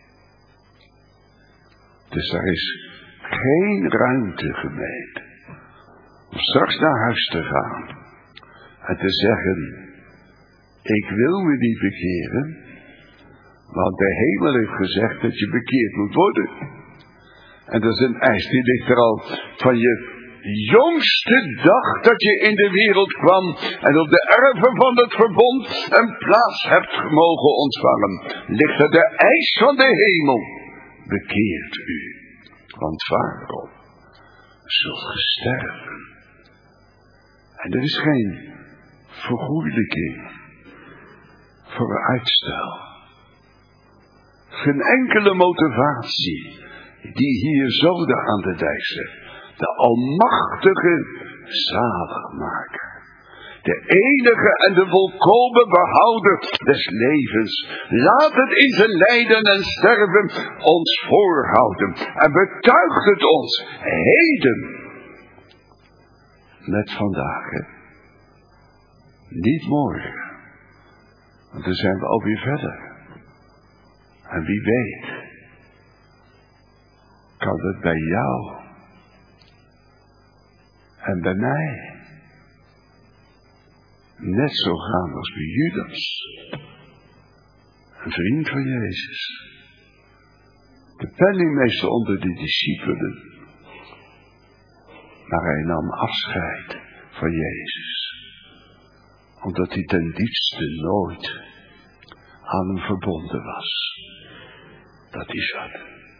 Dus er is geen ruimte, gemeente, om straks naar huis te gaan en te zeggen, ik wil me niet bekeren, want de hemel heeft gezegd dat je bekeerd moet worden. En dat is een eis die ligt er al van je jongste dag dat je in de wereld kwam en op de erven van het verbond een plaats hebt mogen ontvangen. Ligt er de eis van de hemel, bekeert u, want waarom? Zult gesterven. En er is geen vergoelijking voor uitstel. Geen enkele motivatie die hier zoden aan de dijk zet. De almachtige zaligmaker. De enige en de volkomen behouder des levens. Laat het in zijn lijden en sterven ons voorhouden. En betuigt het ons heden. Net vandaag, hè. Niet morgen. Want dan zijn we alweer verder. En wie weet, kan het bij jou en bij mij net zo gaan als bij Judas. Een vriend van Jezus. De penningmeester onder de discipelen. Maar hij nam afscheid van Jezus. Omdat hij ten diepste nooit aan hem verbonden was. Dat is wat.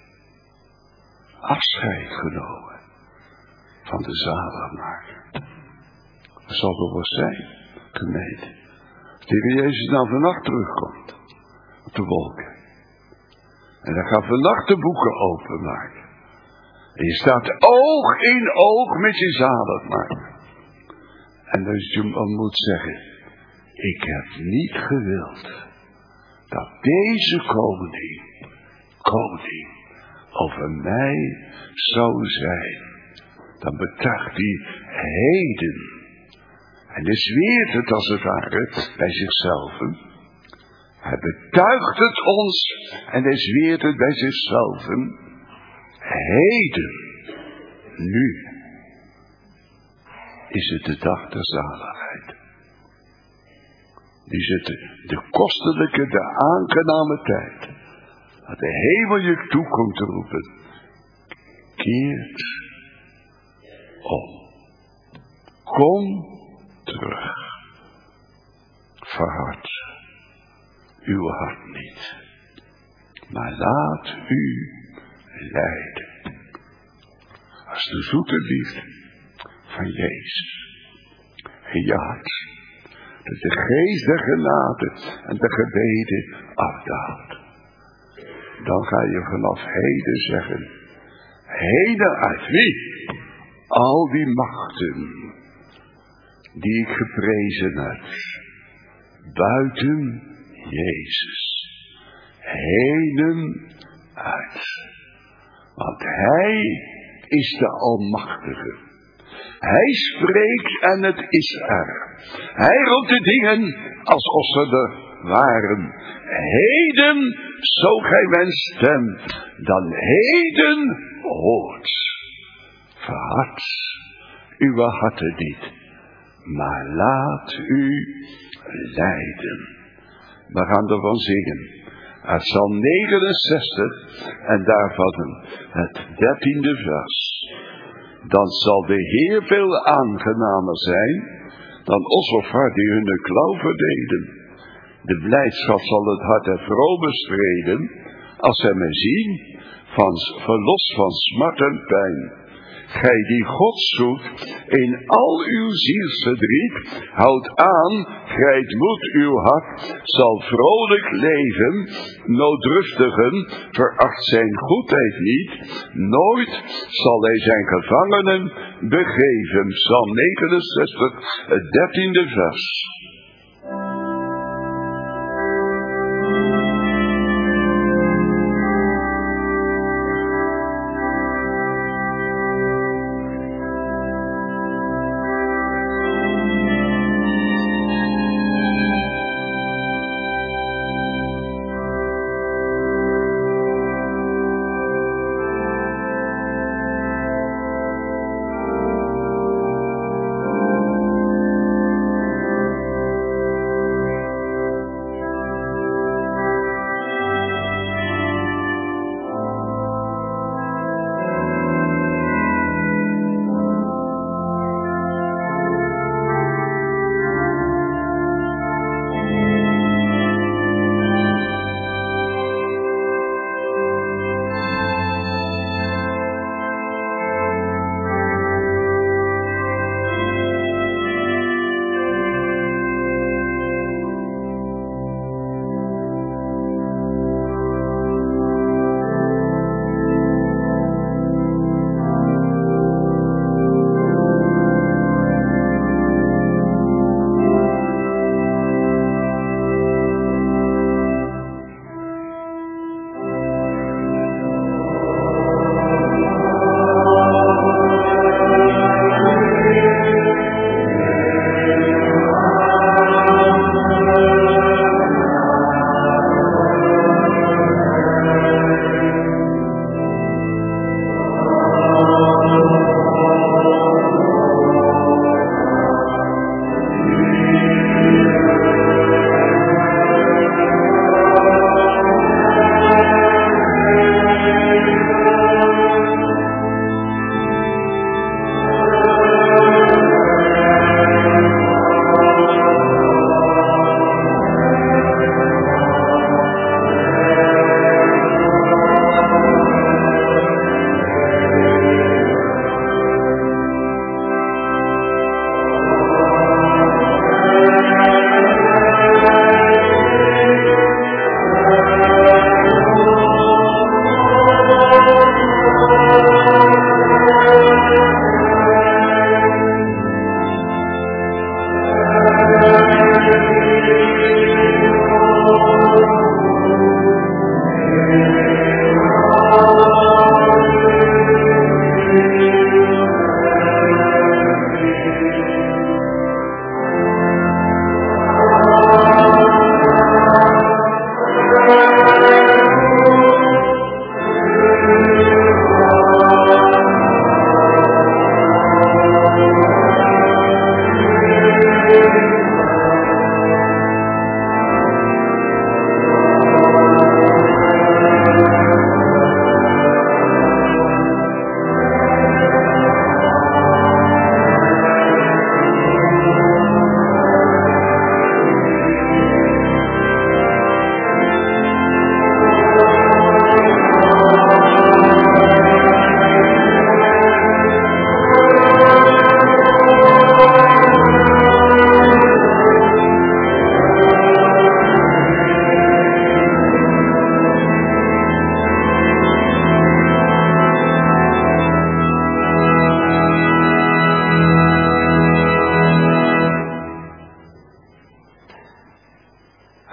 Afscheid genomen van de zaligmaker. Dat zal toch wel zijn, gemeente. Als de Heer Jezus nou vannacht terugkomt. Op de wolken. En dan gaat vannacht de boeken openmaken. En je staat oog in oog met je zaligmaker. En dus je moet zeggen. Ik heb niet gewild. Dat deze koning over mij zou zijn. Dan betuigt hij heden. En hij zweert het als het ware bij zichzelf. Hij betuigt het ons en hij zweert het bij zichzelf. Heden, nu, is het de dag der zaligheid. Nu is het de kostelijke, de aangename tijd. Dat de hemel je toe komt te roepen. Keert om. Kom terug. Verhard uw hart niet. Maar laat u leiden. Als de zoete liefde van Jezus in je hart. Dat de geest der genade en de gebeden afdaalt. Dan ga je vanaf heden zeggen. Heden uit wie? Al die machten die ik geprezen heb. Buiten Jezus. Heden uit. Want Hij is de Almachtige. Hij spreekt en het is er. Hij roept de dingen alsof ze er waren. Heden, zo gij mijn stem, dan heden hoort. Verhard uw harten niet, maar laat u leiden. We gaan ervan zingen. Uit Psalm 69 en daarvan het 13e vers. Dan zal de Heer veel aangenamer zijn dan Osofar die hun klauw verdeden. De blijdschap zal het hart der vroom bestreden, als zij mij zien, verlost van smart en pijn. Gij die God zoekt in al uw zielsverdriet, houd aan, grijpt moed uw hart, zal vrolijk leven, nooddruftigen, veracht zijn goedheid niet, nooit zal hij zijn gevangenen begeven. Psalm 69, het 13e vers.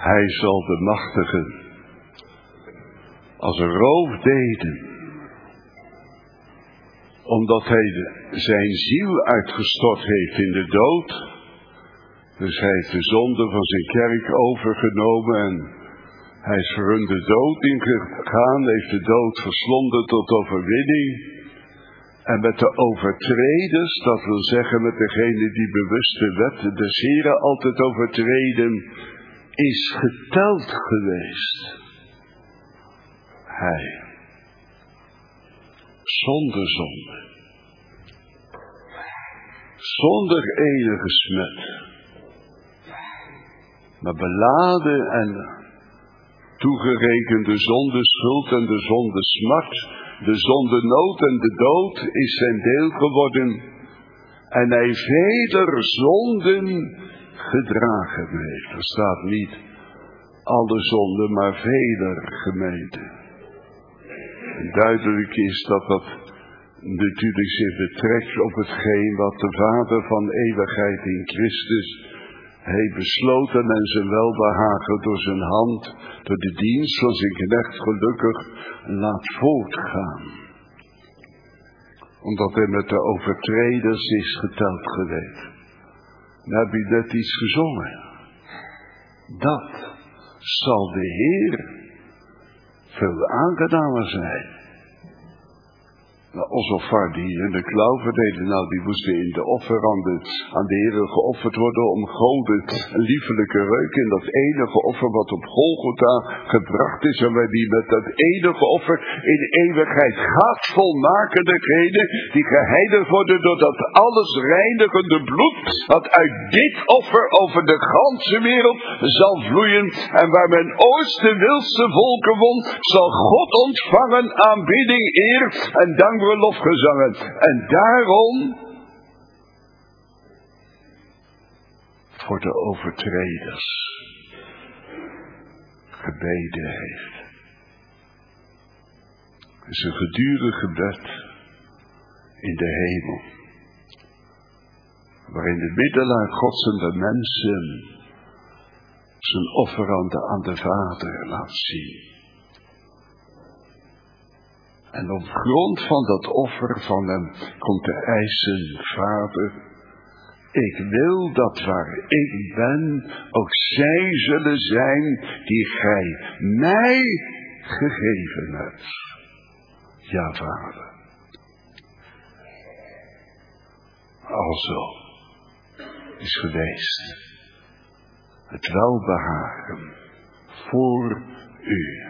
Hij zal de machtigen als een roof deden, omdat hij zijn ziel uitgestort heeft in de dood. Dus hij heeft de zonde van zijn kerk overgenomen en hij is voor hun de dood ingegaan, heeft de dood verslonden tot overwinning. En met de overtreders, dat wil zeggen met degene die bewust de wet des Heren altijd overtreden, is geteld geweest. Hij, zonder zonde, zonder enige smet, maar beladen en toegerekend de zondeschuld en de zondesmart, de zondenood en de dood is zijn deel geworden en hij veler zonden gedragen heeft. Er staat niet alle zonden, maar veler, gemeente. En duidelijk is dat natuurlijk zich betrekt op hetgeen wat de Vader van eeuwigheid in Christus heeft besloten en zijn welbehagen door zijn hand, door de dienst van zijn knecht gelukkig laat voortgaan. Omdat hij met de overtreders is geteld geweest. Dan heb je net iets gezongen. Dat zal de Heer veel aangenamer zijn. Nou, Osofar die in de klauwen deden, die moesten in de offeranden aan de Heer geofferd worden om God een liefelijke reuk in dat enige offer wat op Golgotha gebracht is en waar die met dat enige offer in eeuwigheid gaat volmaken degene die geheiligd worden door dat alles reinigende bloed dat uit dit offer over de ganse wereld zal vloeien en waar men ooit de wildste volken won, zal God ontvangen aanbidding, eer en dank voor lofgezangen. En daarom voor de overtreders gebeden heeft. Het is een gedurig gebed in de hemel, waarin de middelaar Gods en de mensen zijn offerande aan de Vader laat zien. En op grond van dat offer van hem komt de eisen, Vader, ik wil dat waar ik ben, ook zij zullen zijn die gij mij gegeven hebt. Ja, Vader. Alzo is geweest het welbehagen voor u.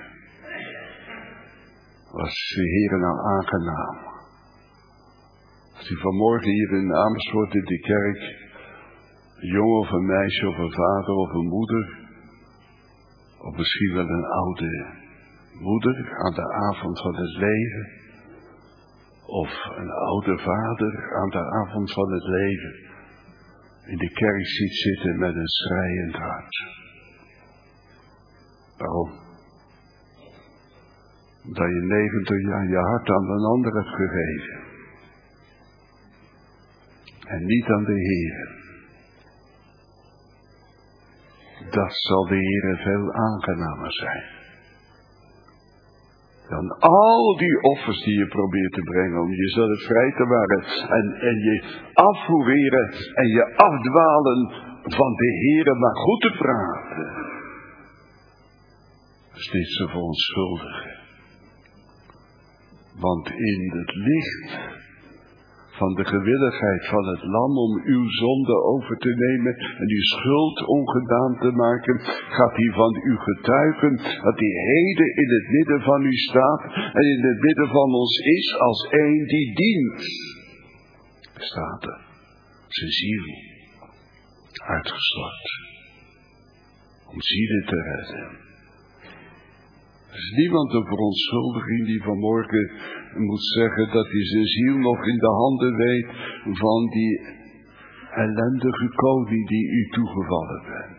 Was de Heer nou aangenaam? Als u vanmorgen hier in Amersfoort in de kerk, een jongen of een meisje of een vader of een moeder, of misschien wel een oude moeder aan de avond van het leven, of een oude vader aan de avond van het leven, in de kerk ziet zitten met een schreiend hart. Waarom? Dat je 90 jaar je hart aan een ander hebt gegeven. En niet aan de Heer. Dat zal de Heer veel aangenamer zijn. Dan al die offers die je probeert te brengen om jezelf vrij te maken. En je afvoeren en je afdwalen van de Heer maar goed te praten. Dat is niet zo verontschuldigen. Want in het licht van de gewilligheid van het lam om uw zonde over te nemen en uw schuld ongedaan te maken, gaat hij van u getuigen dat hij heden in het midden van u staat en in het midden van ons is als een die dient. Staat er, zijn ziel uitgestort om zielen te redden. Er is niemand een verontschuldiging die vanmorgen moet zeggen dat hij zijn ziel nog in de handen weet van die ellendige koning die u toegevallen bent.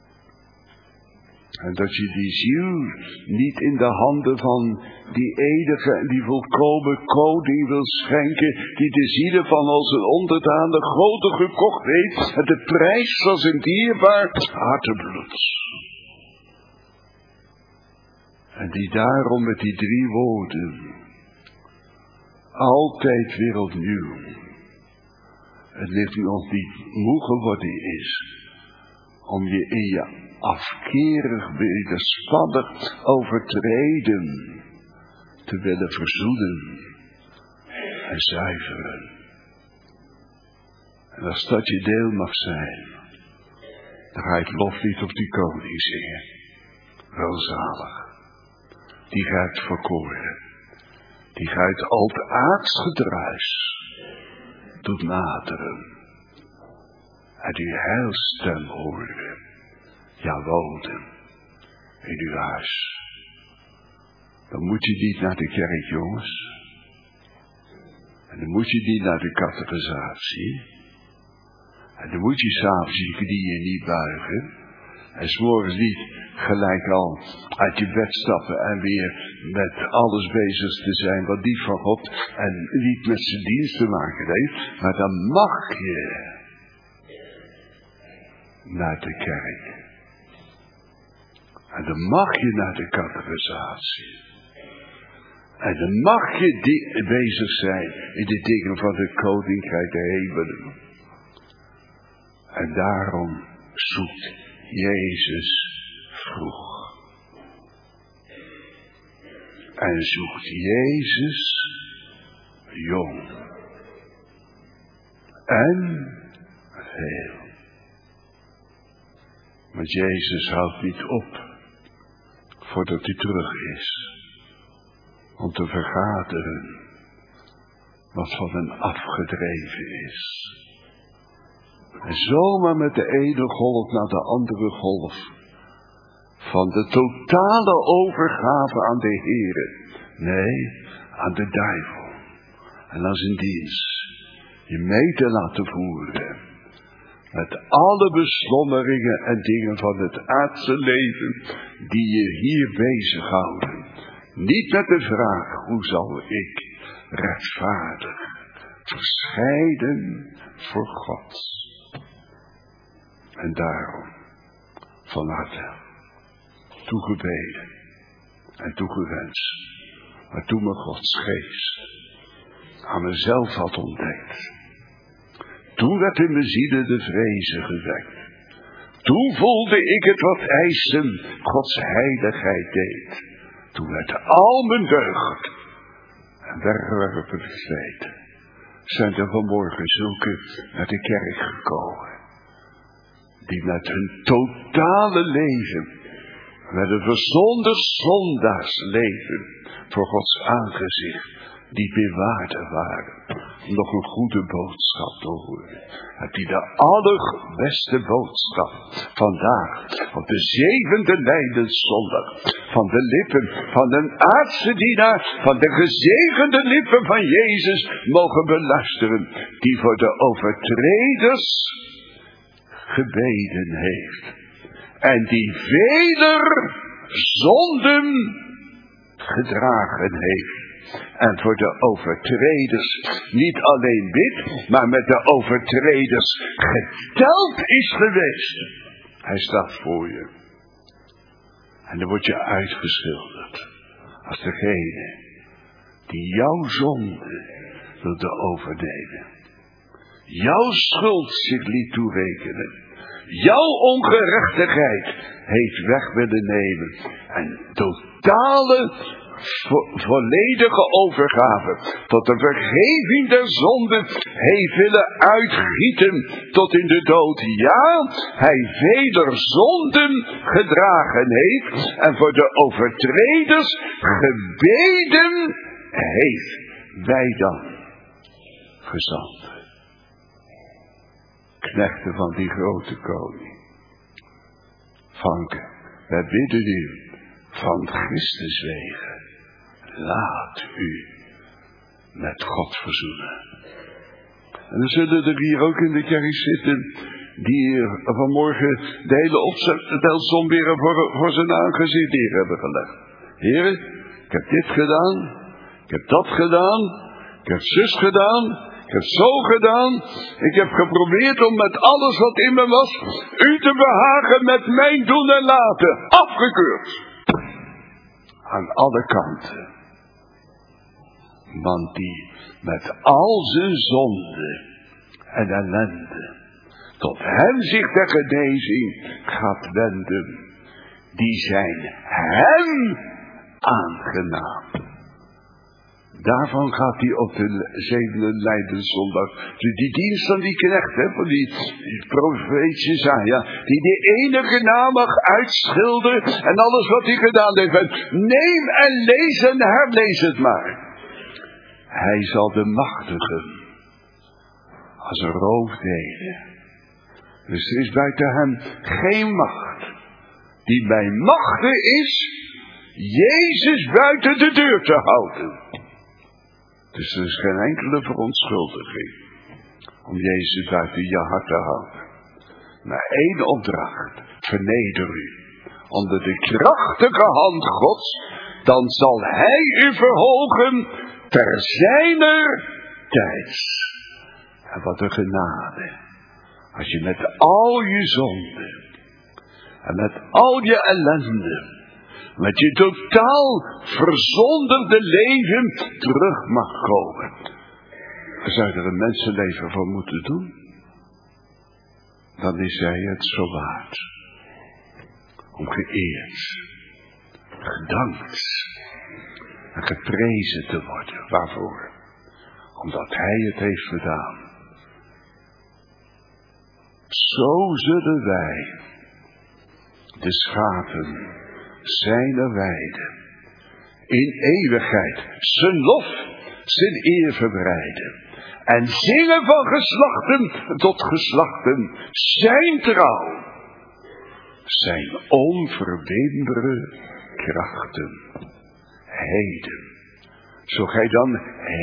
En dat je die ziel niet in de handen van die eeuwige en die volkomen koning wil schenken, die de zielen van onze onderdanen groter gekocht heeft en de prijs van zijn dierbaar hartebloed. En die daarom met die 3 woorden altijd weer opnieuw het ligt u ons niet moe geworden is om je in je afkerig, wederspannig overtreden te willen verzoenen en zuiveren. En als dat je deel mag zijn, dan ga je het loflied op die koning zingen. Welzalig. Die gaat verkoren. Die gaat al het aards gedruis doet naderen. En uw heilstem horen. Ja, wonen in uw huis. Dan moet je niet naar de kerk, jongens. En dan moet je niet naar de catechisatie. En dan moet je s'avonds je knieën niet buigen. En 's morgens niet gelijk al uit je bed stappen en weer met alles bezig te zijn wat niet van God en niet met zijn dienst te maken heeft. Maar dan mag je naar de kerk. En dan mag je naar de catechisatie. En dan mag je bezig zijn in de dingen van het koninkrijk der hemelen. En daarom zoekt Jezus vroeg. En zoekt Jezus jong. En veel. Want Jezus houdt niet op voordat hij terug is. Om te vergaderen wat van hem afgedreven is. En zomaar met de ene golf naar de andere golf. Van de totale overgave aan de Heere. Nee, aan de duivel. En aan zijn dienst. Je mee te laten voeren. Met alle beslommeringen en dingen van het aardse leven. Die je hier bezighouden. Niet met de vraag, hoe zal ik rechtvaardig verschijnen voor God. En daarom, van harte, toegebeden en toegewenst. Maar toen me Gods geest aan mezelf had ontdekt. Toen werd in mijn zielen de vrezen gewekt. Toen voelde ik het wat eisen Gods heiligheid deed. Toen werd al mijn deugd en weggewerpen versleten. Zijn er vanmorgen zulke naar de kerk gekomen. Die met hun totale leven, met een verzondigd zondaarsleven voor Gods aangezicht, die bewaarder waren. Om nog een goede boodschap te horen. Heb je de allerbeste boodschap vandaag, op de 7e lijdenszondag, van de lippen van een aardse dienaar, van de gezegende lippen van Jezus, mogen beluisteren, die voor de overtreders gebeden heeft. En die veler zonden gedragen heeft. En voor de overtreders niet alleen bidt, maar met de overtreders geteld is geweest. Hij staat voor je. En dan word je uitgeschilderd als degene die jouw zonde wilde overnemen. Jouw schuld zich liet toerekenen. Jouw ongerechtigheid heeft weg willen nemen. En totale, volledige overgave tot de vergeving der zonden heeft willen uitgieten tot in de dood. Ja, hij vele zonden gedragen heeft en voor de overtreders gebeden heeft. Wij dan gezant. Knechten van die grote koning. Vanke, wij bidden u van Christus wegen. Laat u met God verzoenen. En dan zullen er hier ook in de kerk zitten die vanmorgen de hele opstelsom weer voor zijn aangezicht neer hebben gelegd. Heren, ik heb dit gedaan, ik heb dat gedaan, ik heb zus gedaan. Ik heb zo gedaan. Ik heb geprobeerd om met alles wat in me was, u te behagen met mijn doen en laten. Afgekeurd. aan alle kanten. Want die met al zijn zonde en ellende tot hem zich de genezing gaat wenden, die zijn hem aangenaam. Daarvan gaat hij op de zevende Lijdenszondag, die dienst aan die knecht, van die profeet Jesaja, die de enige naam mag uitschilderen en alles wat hij gedaan heeft. Neem en lees en herlees het maar. Hij zal de machtigen als een roof delen. Dus er is buiten hem geen macht die bij machten is Jezus buiten de deur te houden. Dus er is geen enkele verontschuldiging om Jezus buiten je hart te houden. Maar één opdracht: verneder u onder de krachtige hand Gods, dan zal Hij u verhogen ter zijner tijds. En wat een genade, als je met al je zonden en met al je ellende, met je totaal verzondigde leven terug mag komen. Daar zou er een mensenleven voor moeten doen. Dan is hij het zo waard. Om geëerd, gedankt en geprezen te worden. Waarvoor? Omdat hij het heeft gedaan. Zo zullen wij de schapen zijner weide in eeuwigheid zijn lof, zijn eer verbreiden en zingen van geslachten tot geslachten zijn trouw, zijn onverwinbare krachten. Heden, zo gij dan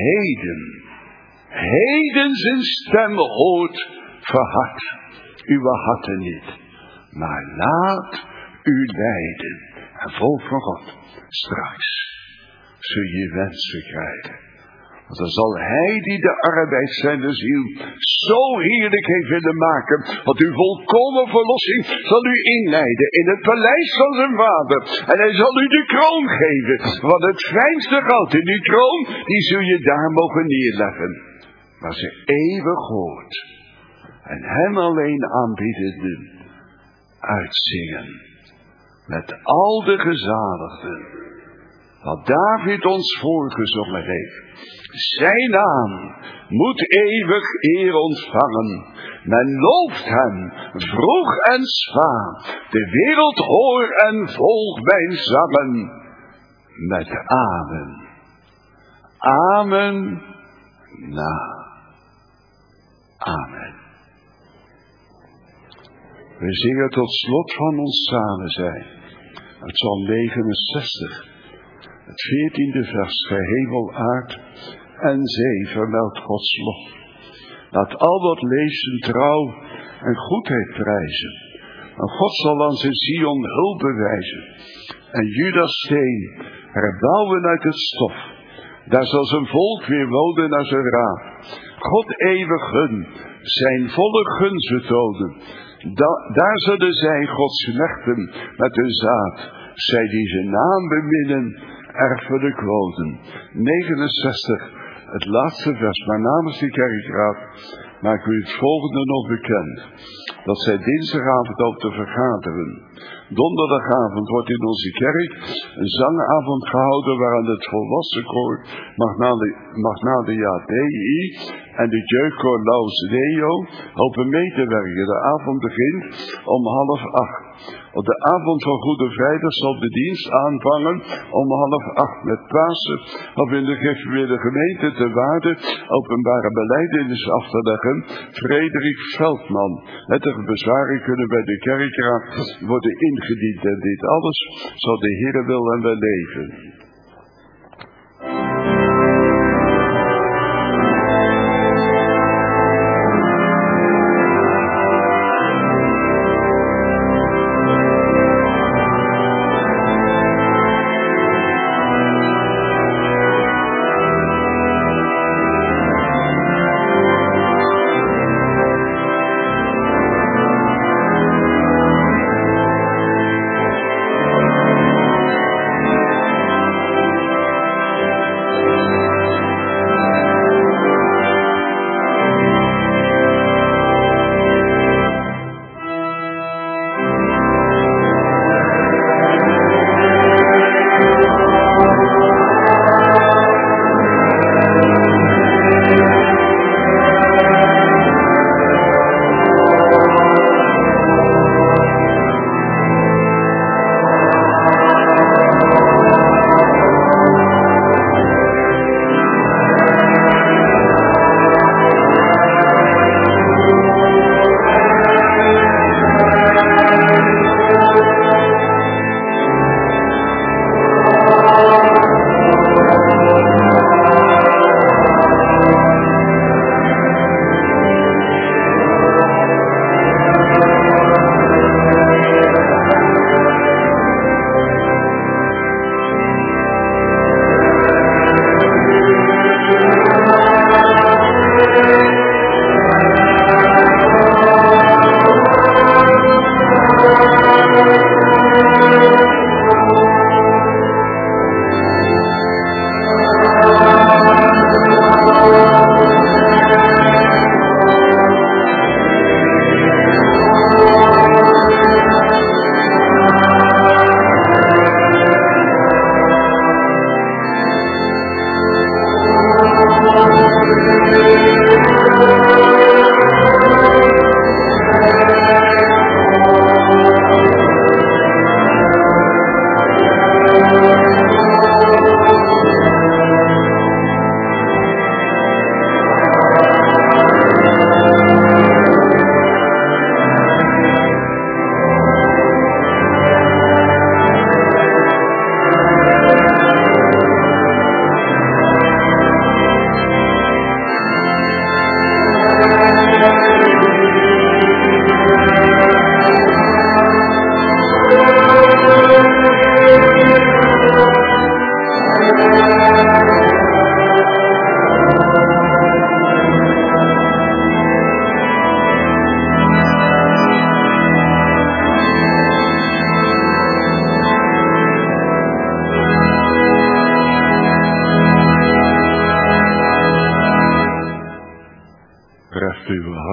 heden zijn stem hoort, verhard uw harten niet, maar laat u leiden. En vol van God, straks zul je wensen krijgen. Want dan zal hij die de arbeid zijner ziel zo heerlijk heeft willen maken, want uw volkomen verlossing zal u inleiden in het paleis van zijn vader. En hij zal u de kroon geven, want het fijnste goud in die kroon, die zul je daar mogen neerleggen. Waar ze eeuwig hoort en hem alleen aanbiedenden uitzingen. Met al de gezaligden, wat David ons voorgezongen heeft. Zijn naam moet eeuwig eer ontvangen. Men looft hem vroeg en zwaan. De wereld hoor en volg mijn zangen. Met amen. Amen na. Amen. We zingen tot slot van ons samen zijn. Het Psalm 69, het 14e vers, gehemel, aard en zee vermeldt Gods lof. Laat al wat leest zijn trouw en goedheid prijzen. En God zal aan zijn Sion hulp bewijzen. En Judas steen herbouwen uit het stof. Daar zal zijn volk weer wonen naar zijn raad. God eeuwig hun zijn volle gunst betonen. Daar zullen zij Gods knechten met hun zaad, zij die zijn naam beminnen, erfelijk wonen. 69, het laatste vers, maar namens de kerkraad maak ik u het volgende nog bekend. Dat zij dinsdagavond ook te vergaderen. Donderdagavond wordt in onze kerk een zangavond gehouden waaraan het volwassen koor Magnalia Dei en de jeugdkoor Laus Deo hopen mee te werken. De avond begint om 7:30. Op de avond van Goede Vrijdag zal de dienst aanvangen om 7:30 met Pasen, of in de gereformeerde gemeente te Waarden openbare belijdenis af te leggen. Frederik Veldman. Wettige bezwaren kunnen bij de kerkraad worden ingediend en dit alles zal de Heere wil en wij leven.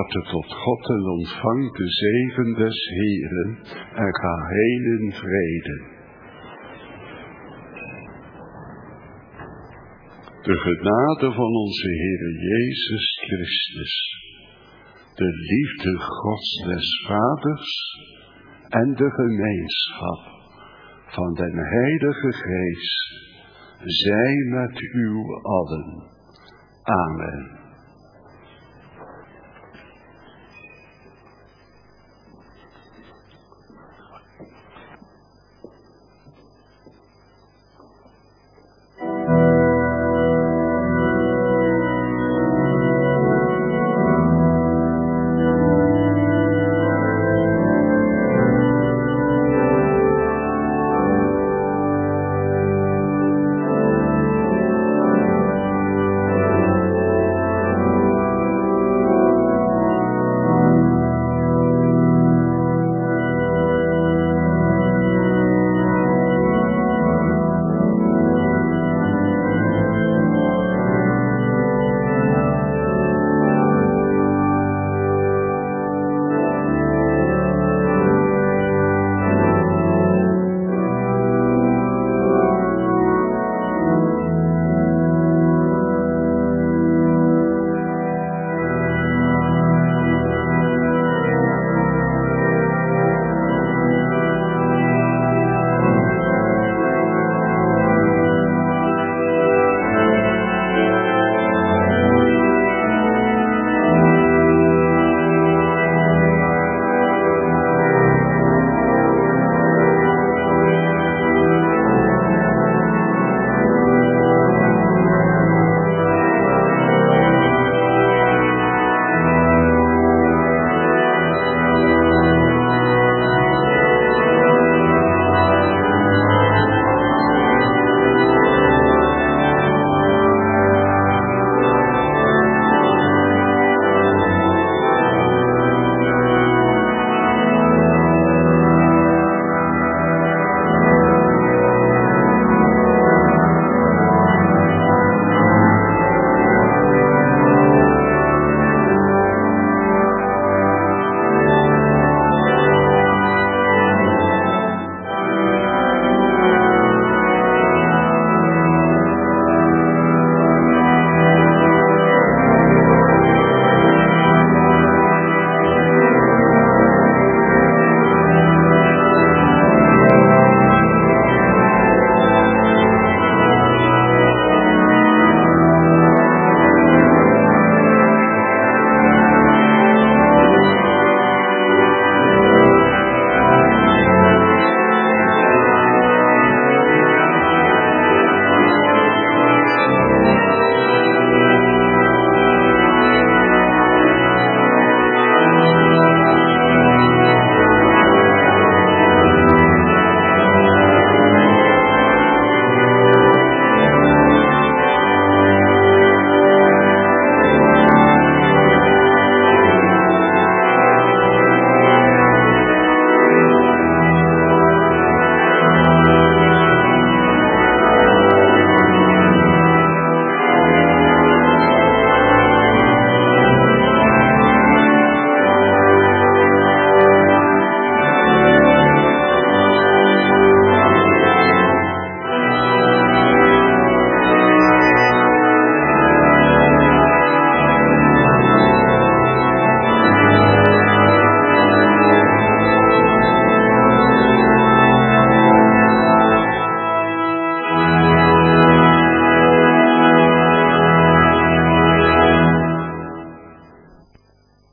harte tot God en ontvang de zegen des Heeren en ga heen in vrede. De genade van onze Heere Jezus Christus, de liefde Gods des Vaders en de gemeenschap van den Heilige Geest, zij met u allen. Amen.